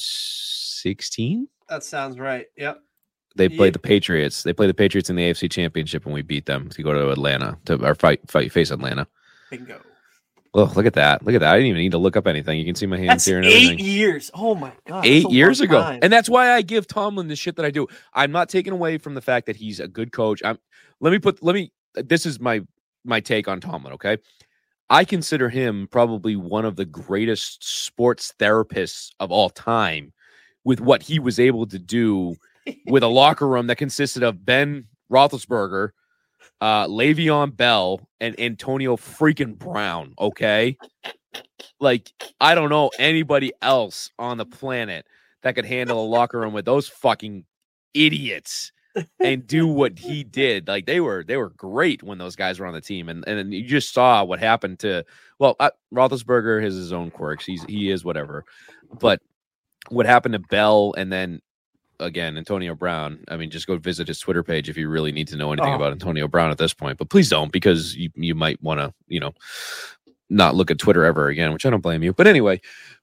A: sixteen.
B: That sounds right. Yep.
A: They played
B: yeah.
A: the Patriots. They played the Patriots in the A F C Championship, and we beat them to go to Atlanta to or fight, fight face Atlanta.
B: Bingo.
A: Oh, look at that. Look at that. I didn't even need to look up anything. You can see my hands
B: That's
A: here and
B: eight
A: everything.
B: years. Oh, my God.
A: Eight years ago.
B: Time.
A: And that's why I give Tomlin the shit that I do. I'm not taking away from the fact that he's a good coach. I'm let me put let me this is my my take on Tomlin, okay? I consider him probably one of the greatest sports therapists of all time with what he was able to do with a locker room that consisted of Ben Roethlisberger, uh, Le'Veon Bell, and Antonio freaking Brown, okay? Like, I don't know anybody else on the planet that could handle a locker room with those fucking idiots and do what he did. Like, they were they were great when those guys were on the team, and and you just saw what happened to well, uh, Roethlisberger has his own quirks. He's he is whatever, but what happened to Bell and then again Antonio Brown? I mean, just go visit his Twitter page if you really need to know anything oh. about Antonio Brown at this point. But please don't, because you you might want to you know not look at Twitter ever again, which I don't blame you. But anyway,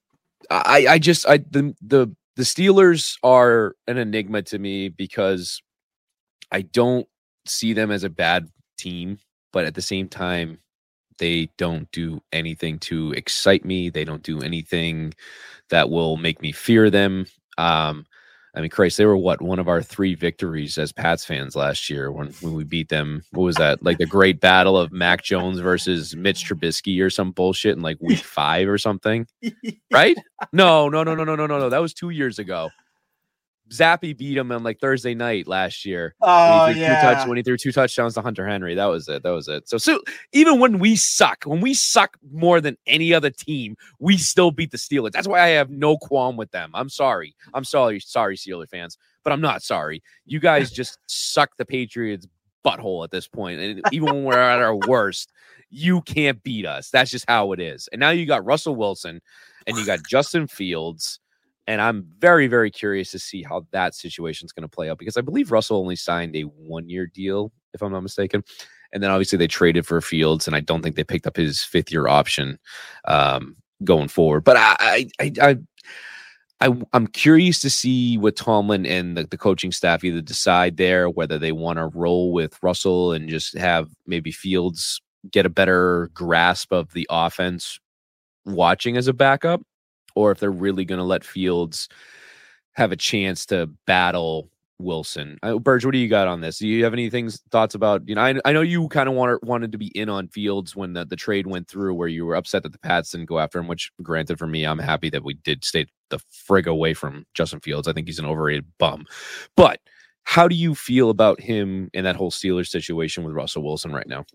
A: I I just I the the the Steelers are an enigma to me because I don't see them as a bad team, but at the same time, they don't do anything to excite me. They don't do anything that will make me fear them. Um, I mean, Christ, they were what, one of our three victories as Pats fans last year when, when we beat them. What was that? Like the great battle of Mac Jones versus Mitch Trubisky or some bullshit in like week five or something, right? No, no, no, no, no, no, no, no. That was two years ago. Zappy beat him on like Thursday night last year.
B: Oh,
A: when he,
B: yeah.
A: Two touch, when he threw two touchdowns to Hunter Henry. That was it. That was it. So, so even when we suck, when we suck more than any other team, we still beat the Steelers. That's why I have no qualm with them. I'm sorry. I'm sorry, sorry, Steelers fans, but I'm not sorry. You guys just suck the Patriots' butthole at this point. And even when we're at our worst, you can't beat us. That's just how it is. And now you got Russell Wilson and you got Justin Fields. And I'm very, very curious to see how that situation is going to play out because I believe Russell only signed a one-year deal, if I'm not mistaken. And then obviously they traded for Fields, and I don't think they picked up his fifth-year option um, going forward. But I, I, I, I, I'm curious to see what Tomlin and the, the coaching staff either decide there, whether they want to roll with Russell and just have maybe Fields get a better grasp of the offense watching as a backup, or if they're really going to let Fields have a chance to battle Wilson. Uh, Burge, what do you got on this? Do you have any things, thoughts about, you know, I, I know you kind of want, wanted to be in on Fields when the, the trade went through where you were upset that the Pats didn't go after him, which granted for me, I'm happy that we did stay the frig away from Justin Fields. I think he's an overrated bum. But how do you feel about him in that whole Steelers situation with Russell Wilson right now?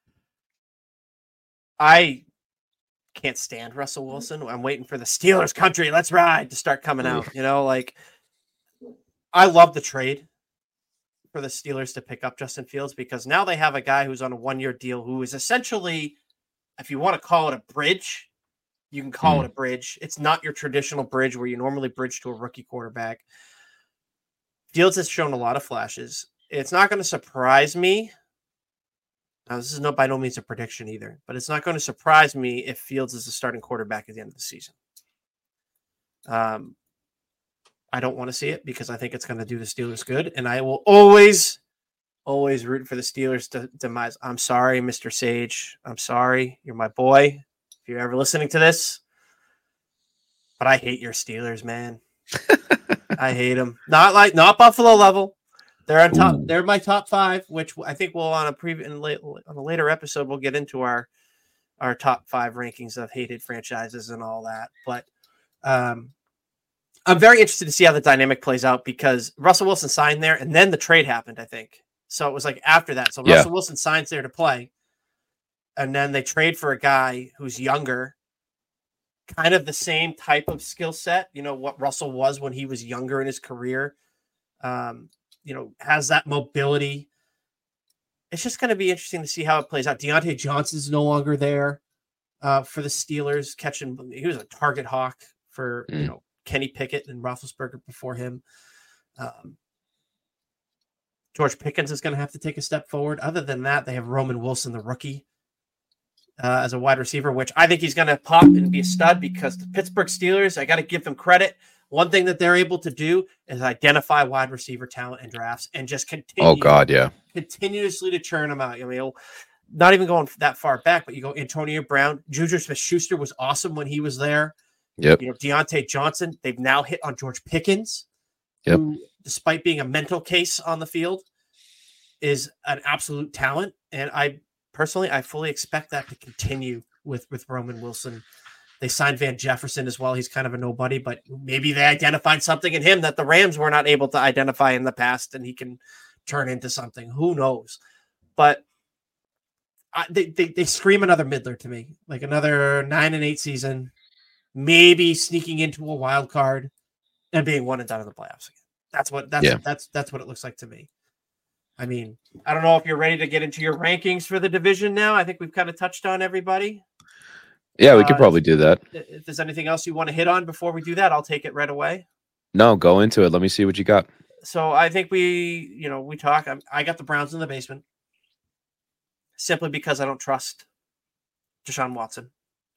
B: I can't stand Russell Wilson. I'm waiting for the Steelers country, let's ride, to start coming out. You know, like, I love the trade for the Steelers to pick up Justin Fields because now they have a guy who's on a one-year deal who is essentially, if you want to call it a bridge, you can call mm. it a bridge. It's not your traditional bridge where you normally bridge to a rookie quarterback. Fields has shown a lot of flashes. It's not going to surprise me. Now, this is no by no means a prediction either, but it's not going to surprise me if Fields is the starting quarterback at the end of the season. Um, I don't want to see it because I think it's going to do the Steelers good, and I will always, always root for the Steelers to demise. I'm sorry, Mister Sage. I'm sorry. You're my boy. If you're ever listening to this, but I hate your Steelers, man. I hate them. Not like not Buffalo level. They're on top. Ooh. They're my top five, which I think we'll on a pre in late, on a later episode we'll get into our our top five rankings of hated franchises and all that. But um, I'm very interested to see how the dynamic plays out because Russell Wilson signed there, and then the trade happened. I think so. It was like after that. So yeah. Russell Wilson signs there to play, and then they trade for a guy who's younger, kind of the same type of skill set. You know what Russell was when he was younger in his career. Um, you know, has that mobility. It's just going to be interesting to see how it plays out. Deontay Johnson's no longer there uh, for the Steelers, catching. He was a target hawk for, mm. you know, Kenny Pickett and Roethlisberger before him. Um, George Pickens is going to have to take a step forward. Other than that, they have Roman Wilson, the rookie, uh, as a wide receiver, which I think he's going to pop and be a stud because the Pittsburgh Steelers, I got to give them credit. One thing that they're able to do is identify wide receiver talent in drafts and just continue.
A: Oh God, yeah,
B: continuously to churn them out. I mean, not even going that far back, but you go Antonio Brown, Juju Smith-Schuster was awesome when he was there.
A: Yep.
B: You know, Deontay Johnson, they've now hit on George Pickens,
A: yep.
B: who, despite being a mental case on the field, is an absolute talent. And I personally, I fully expect that to continue with, with Roman Wilson. They signed Van Jefferson as well. He's kind of a nobody, but maybe they identified something in him that the Rams were not able to identify in the past, and he can turn into something. Who knows? But I, they, they they scream another middler to me, like another nine and eight season, maybe sneaking into a wild card and being one and done in the playoffs again. That's what that's
A: yeah.
B: that's that's what it looks like to me. I mean, I don't know if you're ready to get into your rankings for the division now. I think we've kind of touched on everybody.
A: Yeah, we could
B: uh,
A: probably do that.
B: If there's anything else you want to hit on before we do that, I'll take it right away.
A: No, go into it. Let me see what you got.
B: So I think we, you know, we talk. I'm, I got the Browns in the basement simply because I don't trust Deshaun Watson.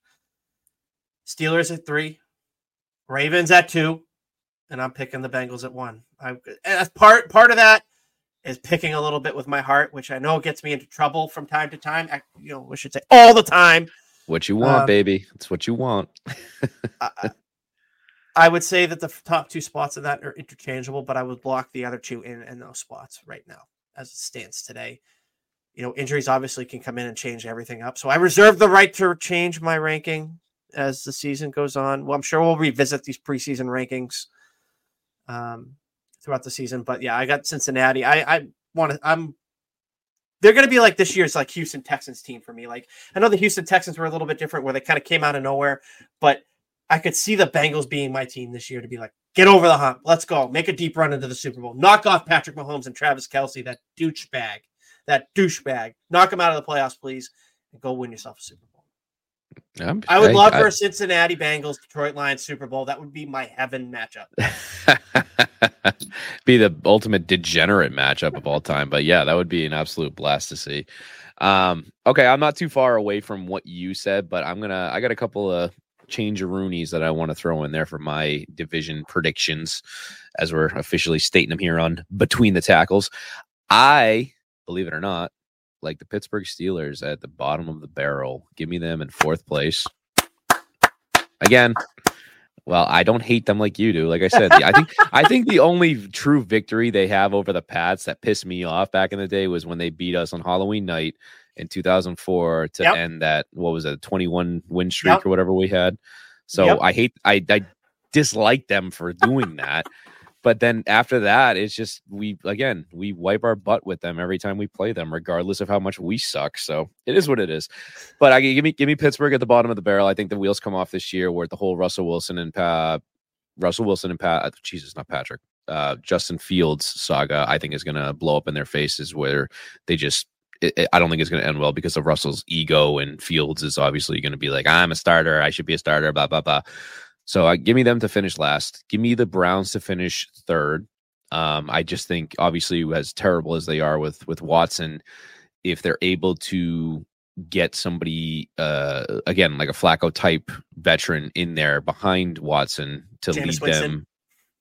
B: Steelers at three, Ravens at two, and I'm picking the Bengals at one. I as part part of that is picking a little bit with my heart, which I know gets me into trouble from time to time. I, you know, we should say all the time.
A: What you want, um, baby. It's what you want.
B: I, I would say that the top two spots of that are interchangeable, but I would block the other two in, in those spots right now as it stands today. You know, injuries obviously can come in and change everything up. So I reserve the right to change my ranking as the season goes on. Well, I'm sure we'll revisit these preseason rankings um, throughout the season. But yeah, I got Cincinnati. I, I want to, I'm, they're going to be like this year's like Houston Texans team for me. Like I know the Houston Texans were a little bit different where they kind of came out of nowhere, but I could see the Bengals being my team this year to be like, get over the hump. Let's go. Make a deep run into the Super Bowl. Knock off Patrick Mahomes and Travis Kelce, that douchebag, that douchebag. Knock him out of the playoffs, please, and go win yourself a Super Bowl.
A: I'm,
B: I would
A: I,
B: love
A: I,
B: for a Cincinnati Bengals, Detroit Lions Super Bowl. That would be my heaven matchup.
A: Be the ultimate degenerate matchup of all time. But yeah, that would be an absolute blast to see. Um, okay, I'm not too far away from what you said, but I'm gonna. I got a couple of change-a-roonies that I want to throw in there for my division predictions, as we're officially stating them here on Between the Tackles. I, believe it or not, like the Pittsburgh Steelers at the bottom of the barrel. Give me them in fourth place. Again, well, I don't hate them like you do. Like I said, I think I think the only true victory they have over the Pats that pissed me off back in the day was when they beat us on Halloween night in two thousand four to yep. end that, what was it, twenty-one win streak yep. or whatever we had. So yep. I hate, I, I dislike them for doing that. But then after that, it's just, we, again, we wipe our butt with them every time we play them, regardless of how much we suck. So it is what it is. But I give me, give me Pittsburgh at the bottom of the barrel. I think the wheels come off this year where the whole Russell Wilson and Pat, Russell Wilson and Pat, Jesus, not Patrick, uh, Justin Fields saga, I think is going to blow up in their faces where they just, It, it, I don't think it's going to end well because of Russell's ego, and Fields is obviously going to be like, I'm a starter. I should be a starter, blah, blah, blah. So uh, give me them to finish last. Give me the Browns to finish third. Um, I just think, obviously, as terrible as they are with, with Watson, if they're able to get somebody, uh, again, like a Flacco type veteran in there behind Watson to Jameis lead Winston. them.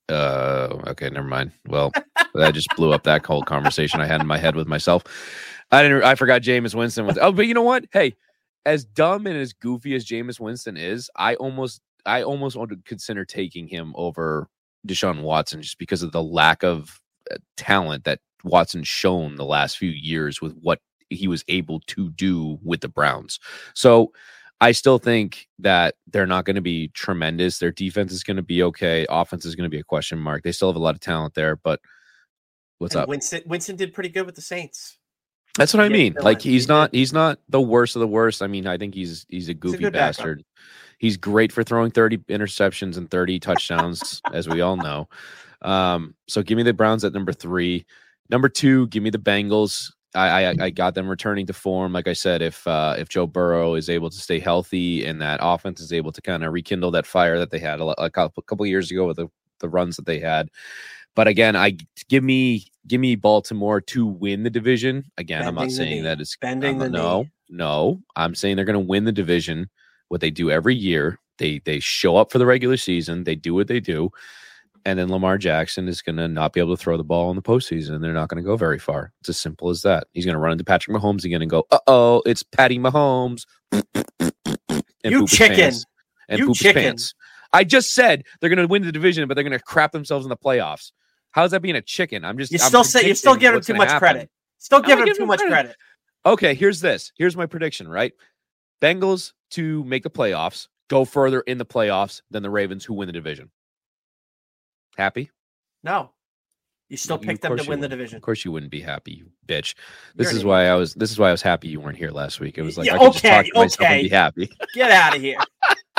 A: Uh, okay, never mind. Well, that just blew up that whole conversation I had in my head with myself. I didn't. I forgot Jameis Winston was. Oh, but you know what? Hey, as dumb and as goofy as Jameis Winston is, I almost, I almost want to consider taking him over Deshaun Watson just because of the lack of talent that Watson's shown the last few years with what he was able to do with the Browns. So I still think that they're not going to be tremendous. Their defense is going to be okay. Offense is going to be a question mark. They still have a lot of talent there, but what's
B: and
A: up?
B: Winston, Winston did pretty good with the Saints.
A: That's what I mean. Like he's not he's not the worst of the worst. I mean, I think he's he's a goofy a bastard. Backup. He's great for throwing thirty interceptions and thirty touchdowns, as we all know. Um, so give me the Browns at number three. Number two, give me the Bengals. I, I I got them returning to form. Like I said, if uh, if Joe Burrow is able to stay healthy and that offense is able to kind of rekindle that fire that they had a, a couple, a couple of years ago with the, the runs that they had. But again, I give me give me Baltimore to win the division. Again, Bending I'm not saying that it's
B: Bending the
A: no,
B: knee.
A: no. I'm saying they're going to win the division. What they do every year, they they show up for the regular season. They do what they do. And then Lamar Jackson is going to not be able to throw the ball in the postseason, and they're not going to go very far. It's as simple as that. He's going to run into Patrick Mahomes again and go, uh-oh, it's Patty Mahomes. And
B: you chicken.
A: And
B: you
A: poop
B: chicken.
A: his pants. I just said they're going to win the division, but they're going to crap themselves in the playoffs. How's that being a chicken? I'm just.
B: You
A: I'm
B: still say you're still giving him too much
A: happen.
B: credit. Still giving him
A: him
B: too much credit. credit.
A: Okay, here's this. Here's my prediction, right? Bengals to make the playoffs, go further in the playoffs than the Ravens who win the division. Happy?
B: No. You still
A: You-
B: picked
A: of
B: them to
A: course you
B: win the
A: wouldn't.
B: division.
A: Of course you wouldn't be happy, you bitch. This
B: You're an
A: is why I was this is why I was happy you weren't here last week. It was like
B: Yeah,
A: I could just
B: okay,
A: talk to myself
B: okay.
A: and be happy.
B: Get out of here.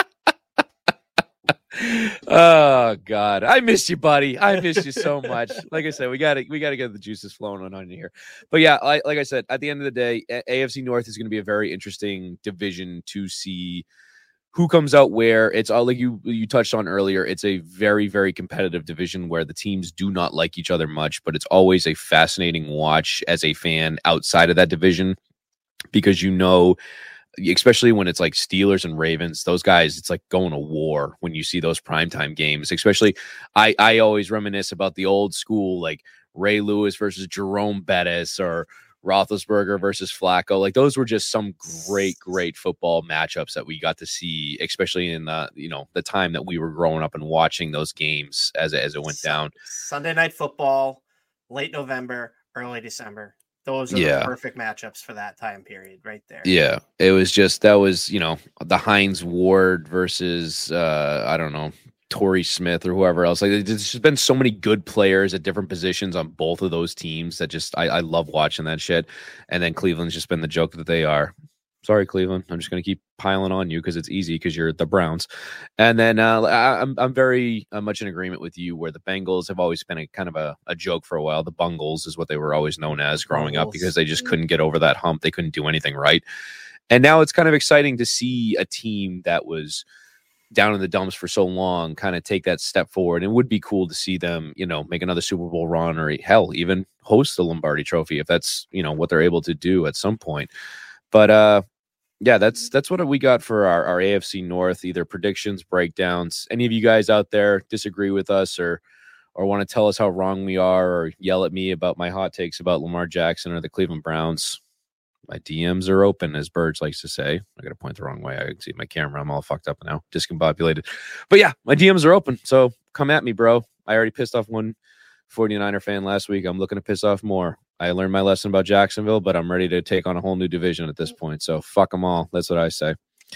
A: Oh God, I miss you, buddy. I miss you so much. Like I said, we got to we got to get the juices flowing on, on here. But yeah, like, like I said, at the end of the day, A- AFC North is going to be a very interesting division to see who comes out where. It's all like you you touched on earlier. It's a very very competitive division where the teams do not like each other much, but it's always a fascinating watch as a fan outside of that division because you know. Especially when it's like Steelers and Ravens, those guys, it's like going to war when you see those primetime games. Especially, I, I always reminisce about the old school, like Ray Lewis versus Jerome Bettis or Roethlisberger versus Flacco. Like those were just some great, great football matchups that we got to see, especially in the, you know, the time that we were growing up and watching those games as, as it went down.
B: Sunday Night Football, late November, early December. Those are
A: Yeah.
B: the perfect matchups for that time period right there.
A: Yeah, it was just that was, you know, the Hines Ward versus uh I don't know, Torrey Smith or whoever else. Like there's just been so many good players at different positions on both of those teams that just I, I love watching that shit. And then Cleveland's just been the joke that they are. Sorry, Cleveland. I'm just going to keep piling on you because it's easy because you're the Browns. And then uh, I, I'm I'm very uh, much in agreement with you where the Bengals have always been a kind of a, a joke for a while. The Bungles is what they were always known as growing up because they just couldn't get over that hump. They couldn't do anything right. And now it's kind of exciting to see a team that was down in the dumps for so long kind of take that step forward. And it would be cool to see them, you know, make another Super Bowl run or hell, even host the Lombardi Trophy if that's, you know, what they're able to do at some point. But uh, yeah, that's that's what we got for our, our A F C North, either predictions, breakdowns. Any of you guys out there disagree with us or or want to tell us how wrong we are or yell at me about my hot takes about Lamar Jackson or the Cleveland Browns, my D Ms are open, as Birds likes to say. I got to point the wrong way. I can see my camera. I'm all fucked up now, discombobulated. But yeah, my D Ms are open, so come at me, bro. I already pissed off one forty-niner fan last week. I'm looking to piss off more. I learned my lesson about Jacksonville, but I'm ready to take on a whole new division at this point. So fuck them all. That's what I say.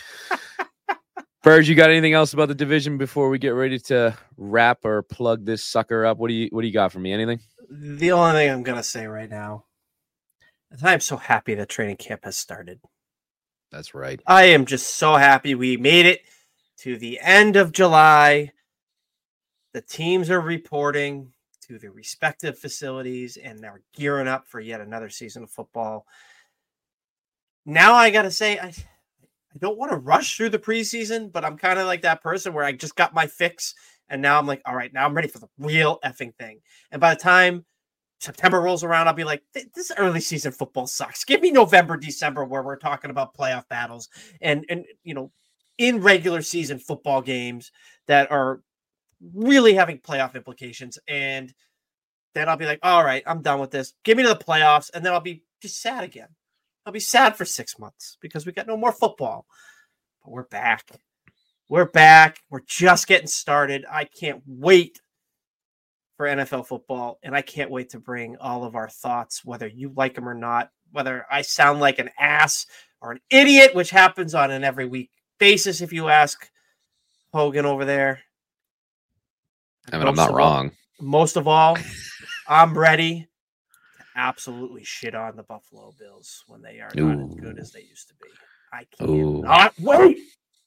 A: Birds, you got anything else about the division before we get ready to wrap or plug this sucker up? What do you What do you got for me? Anything?
B: The only thing I'm gonna say right now is I'm so happy that training camp has started.
A: That's right.
B: I am just so happy we made it to the end of July. The teams are reporting to their respective facilities and they're gearing up for yet another season of football. Now I got to say, I, I don't want to rush through the preseason, but I'm kind of like that person where I just got my fix and now I'm like, all right, now I'm ready for the real effing thing. And by the time September rolls around, I'll be like, this early season football sucks. Give me November, December, where we're talking about playoff battles and, and you know, in regular season football games that are really having playoff implications. And then I'll be like, all right, I'm done with this. Give me to the playoffs. And then I'll be just sad again. I'll be sad for six months because we got no more football. But we're back. We're back. We're just getting started. I can't wait for N F L football. And I can't wait to bring all of our thoughts, whether you like them or not, whether I sound like an ass or an idiot, which happens on an every week basis if you ask Hogan over there.
A: I mean, I'm not wrong.
B: All, most of all, I'm ready to absolutely shit on the Buffalo Bills when they are not
A: Ooh.
B: as good as they used to be. I cannot wait.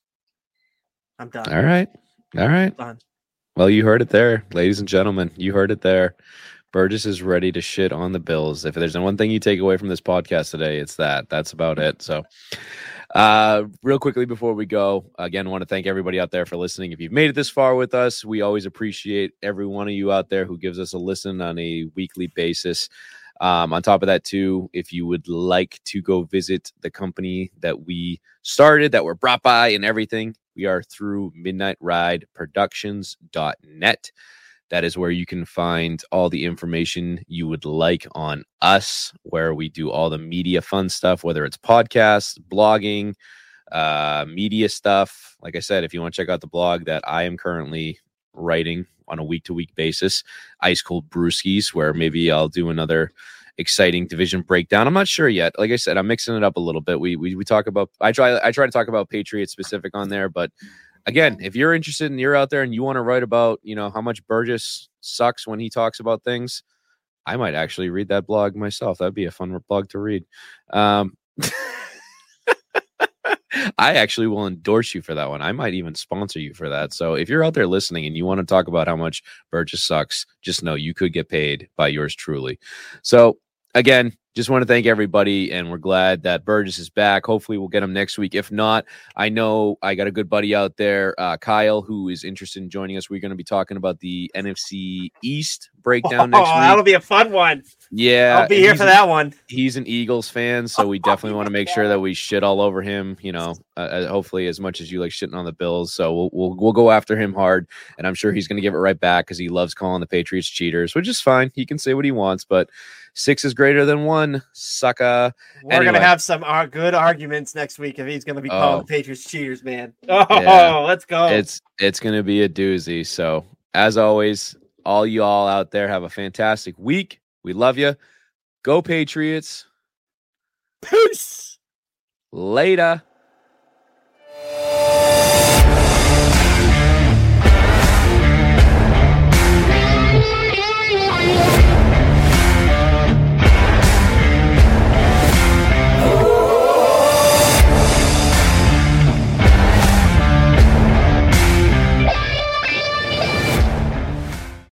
B: I'm done.
A: All right. All right.
B: Done.
A: Well, you heard it there, ladies and gentlemen. You heard it there. Burgess is ready to shit on the Bills. If there's one thing you take away from this podcast today, it's that. That's about it. So, uh, real quickly before we go, again, I want to thank everybody out there for listening. If you've made it this far with us, we always appreciate every one of you out there who gives us a listen on a weekly basis. Um, on top of that, too, if you would like to go visit the company that we started, that we're brought by and everything, we are through midnight ride productions dot net. That is where you can find all the information you would like on us, where we do all the media fun stuff, whether it's podcasts, blogging, uh, media stuff. Like I said, if you want to check out the blog that I am currently writing on a week-to-week basis, Ice Cold Brewskis, where maybe I'll do another exciting division breakdown. I'm not sure yet. Like I said, I'm mixing it up a little bit. We we we talk about I try I try to talk about Patriots specific on there, but again, if you're interested and you're out there and you want to write about, you know, how much Burgess sucks when he talks about things, I might actually read that blog myself. That'd be a fun blog to read. Um, I actually will endorse you for that one. I might even sponsor you for that. So if you're out there listening and you want to talk about how much Burgess sucks, just know you could get paid by yours truly. So again, just want to thank everybody, and we're glad that Burgess is back. Hopefully we'll get him next week. If not, I know I got a good buddy out there, uh, Kyle, who is interested in joining us. We're going to be talking about the N F C East breakdown
B: oh,
A: next week.
B: That'll be a fun one.
A: Yeah.
B: I'll be here for
A: a,
B: that one.
A: He's an Eagles fan, so we definitely want to make sure that we shit all over him, you know, uh, hopefully as much as you like shitting on the Bills. So we'll, we'll, we'll go after him hard, and I'm sure he's going to give it right back because he loves calling the Patriots cheaters, which is fine. He can say what he wants, but six is greater than one, sucker.
B: We're
A: anyway.
B: going to have some uh, good arguments next week if he's going to be calling
A: Oh.
B: the Patriots cheaters, man. Oh,
A: Yeah.
B: let's go.
A: It's it's going to be a doozy. So as always, all you all out there have a fantastic week. We love you. Go Patriots.
B: Peace.
A: Later.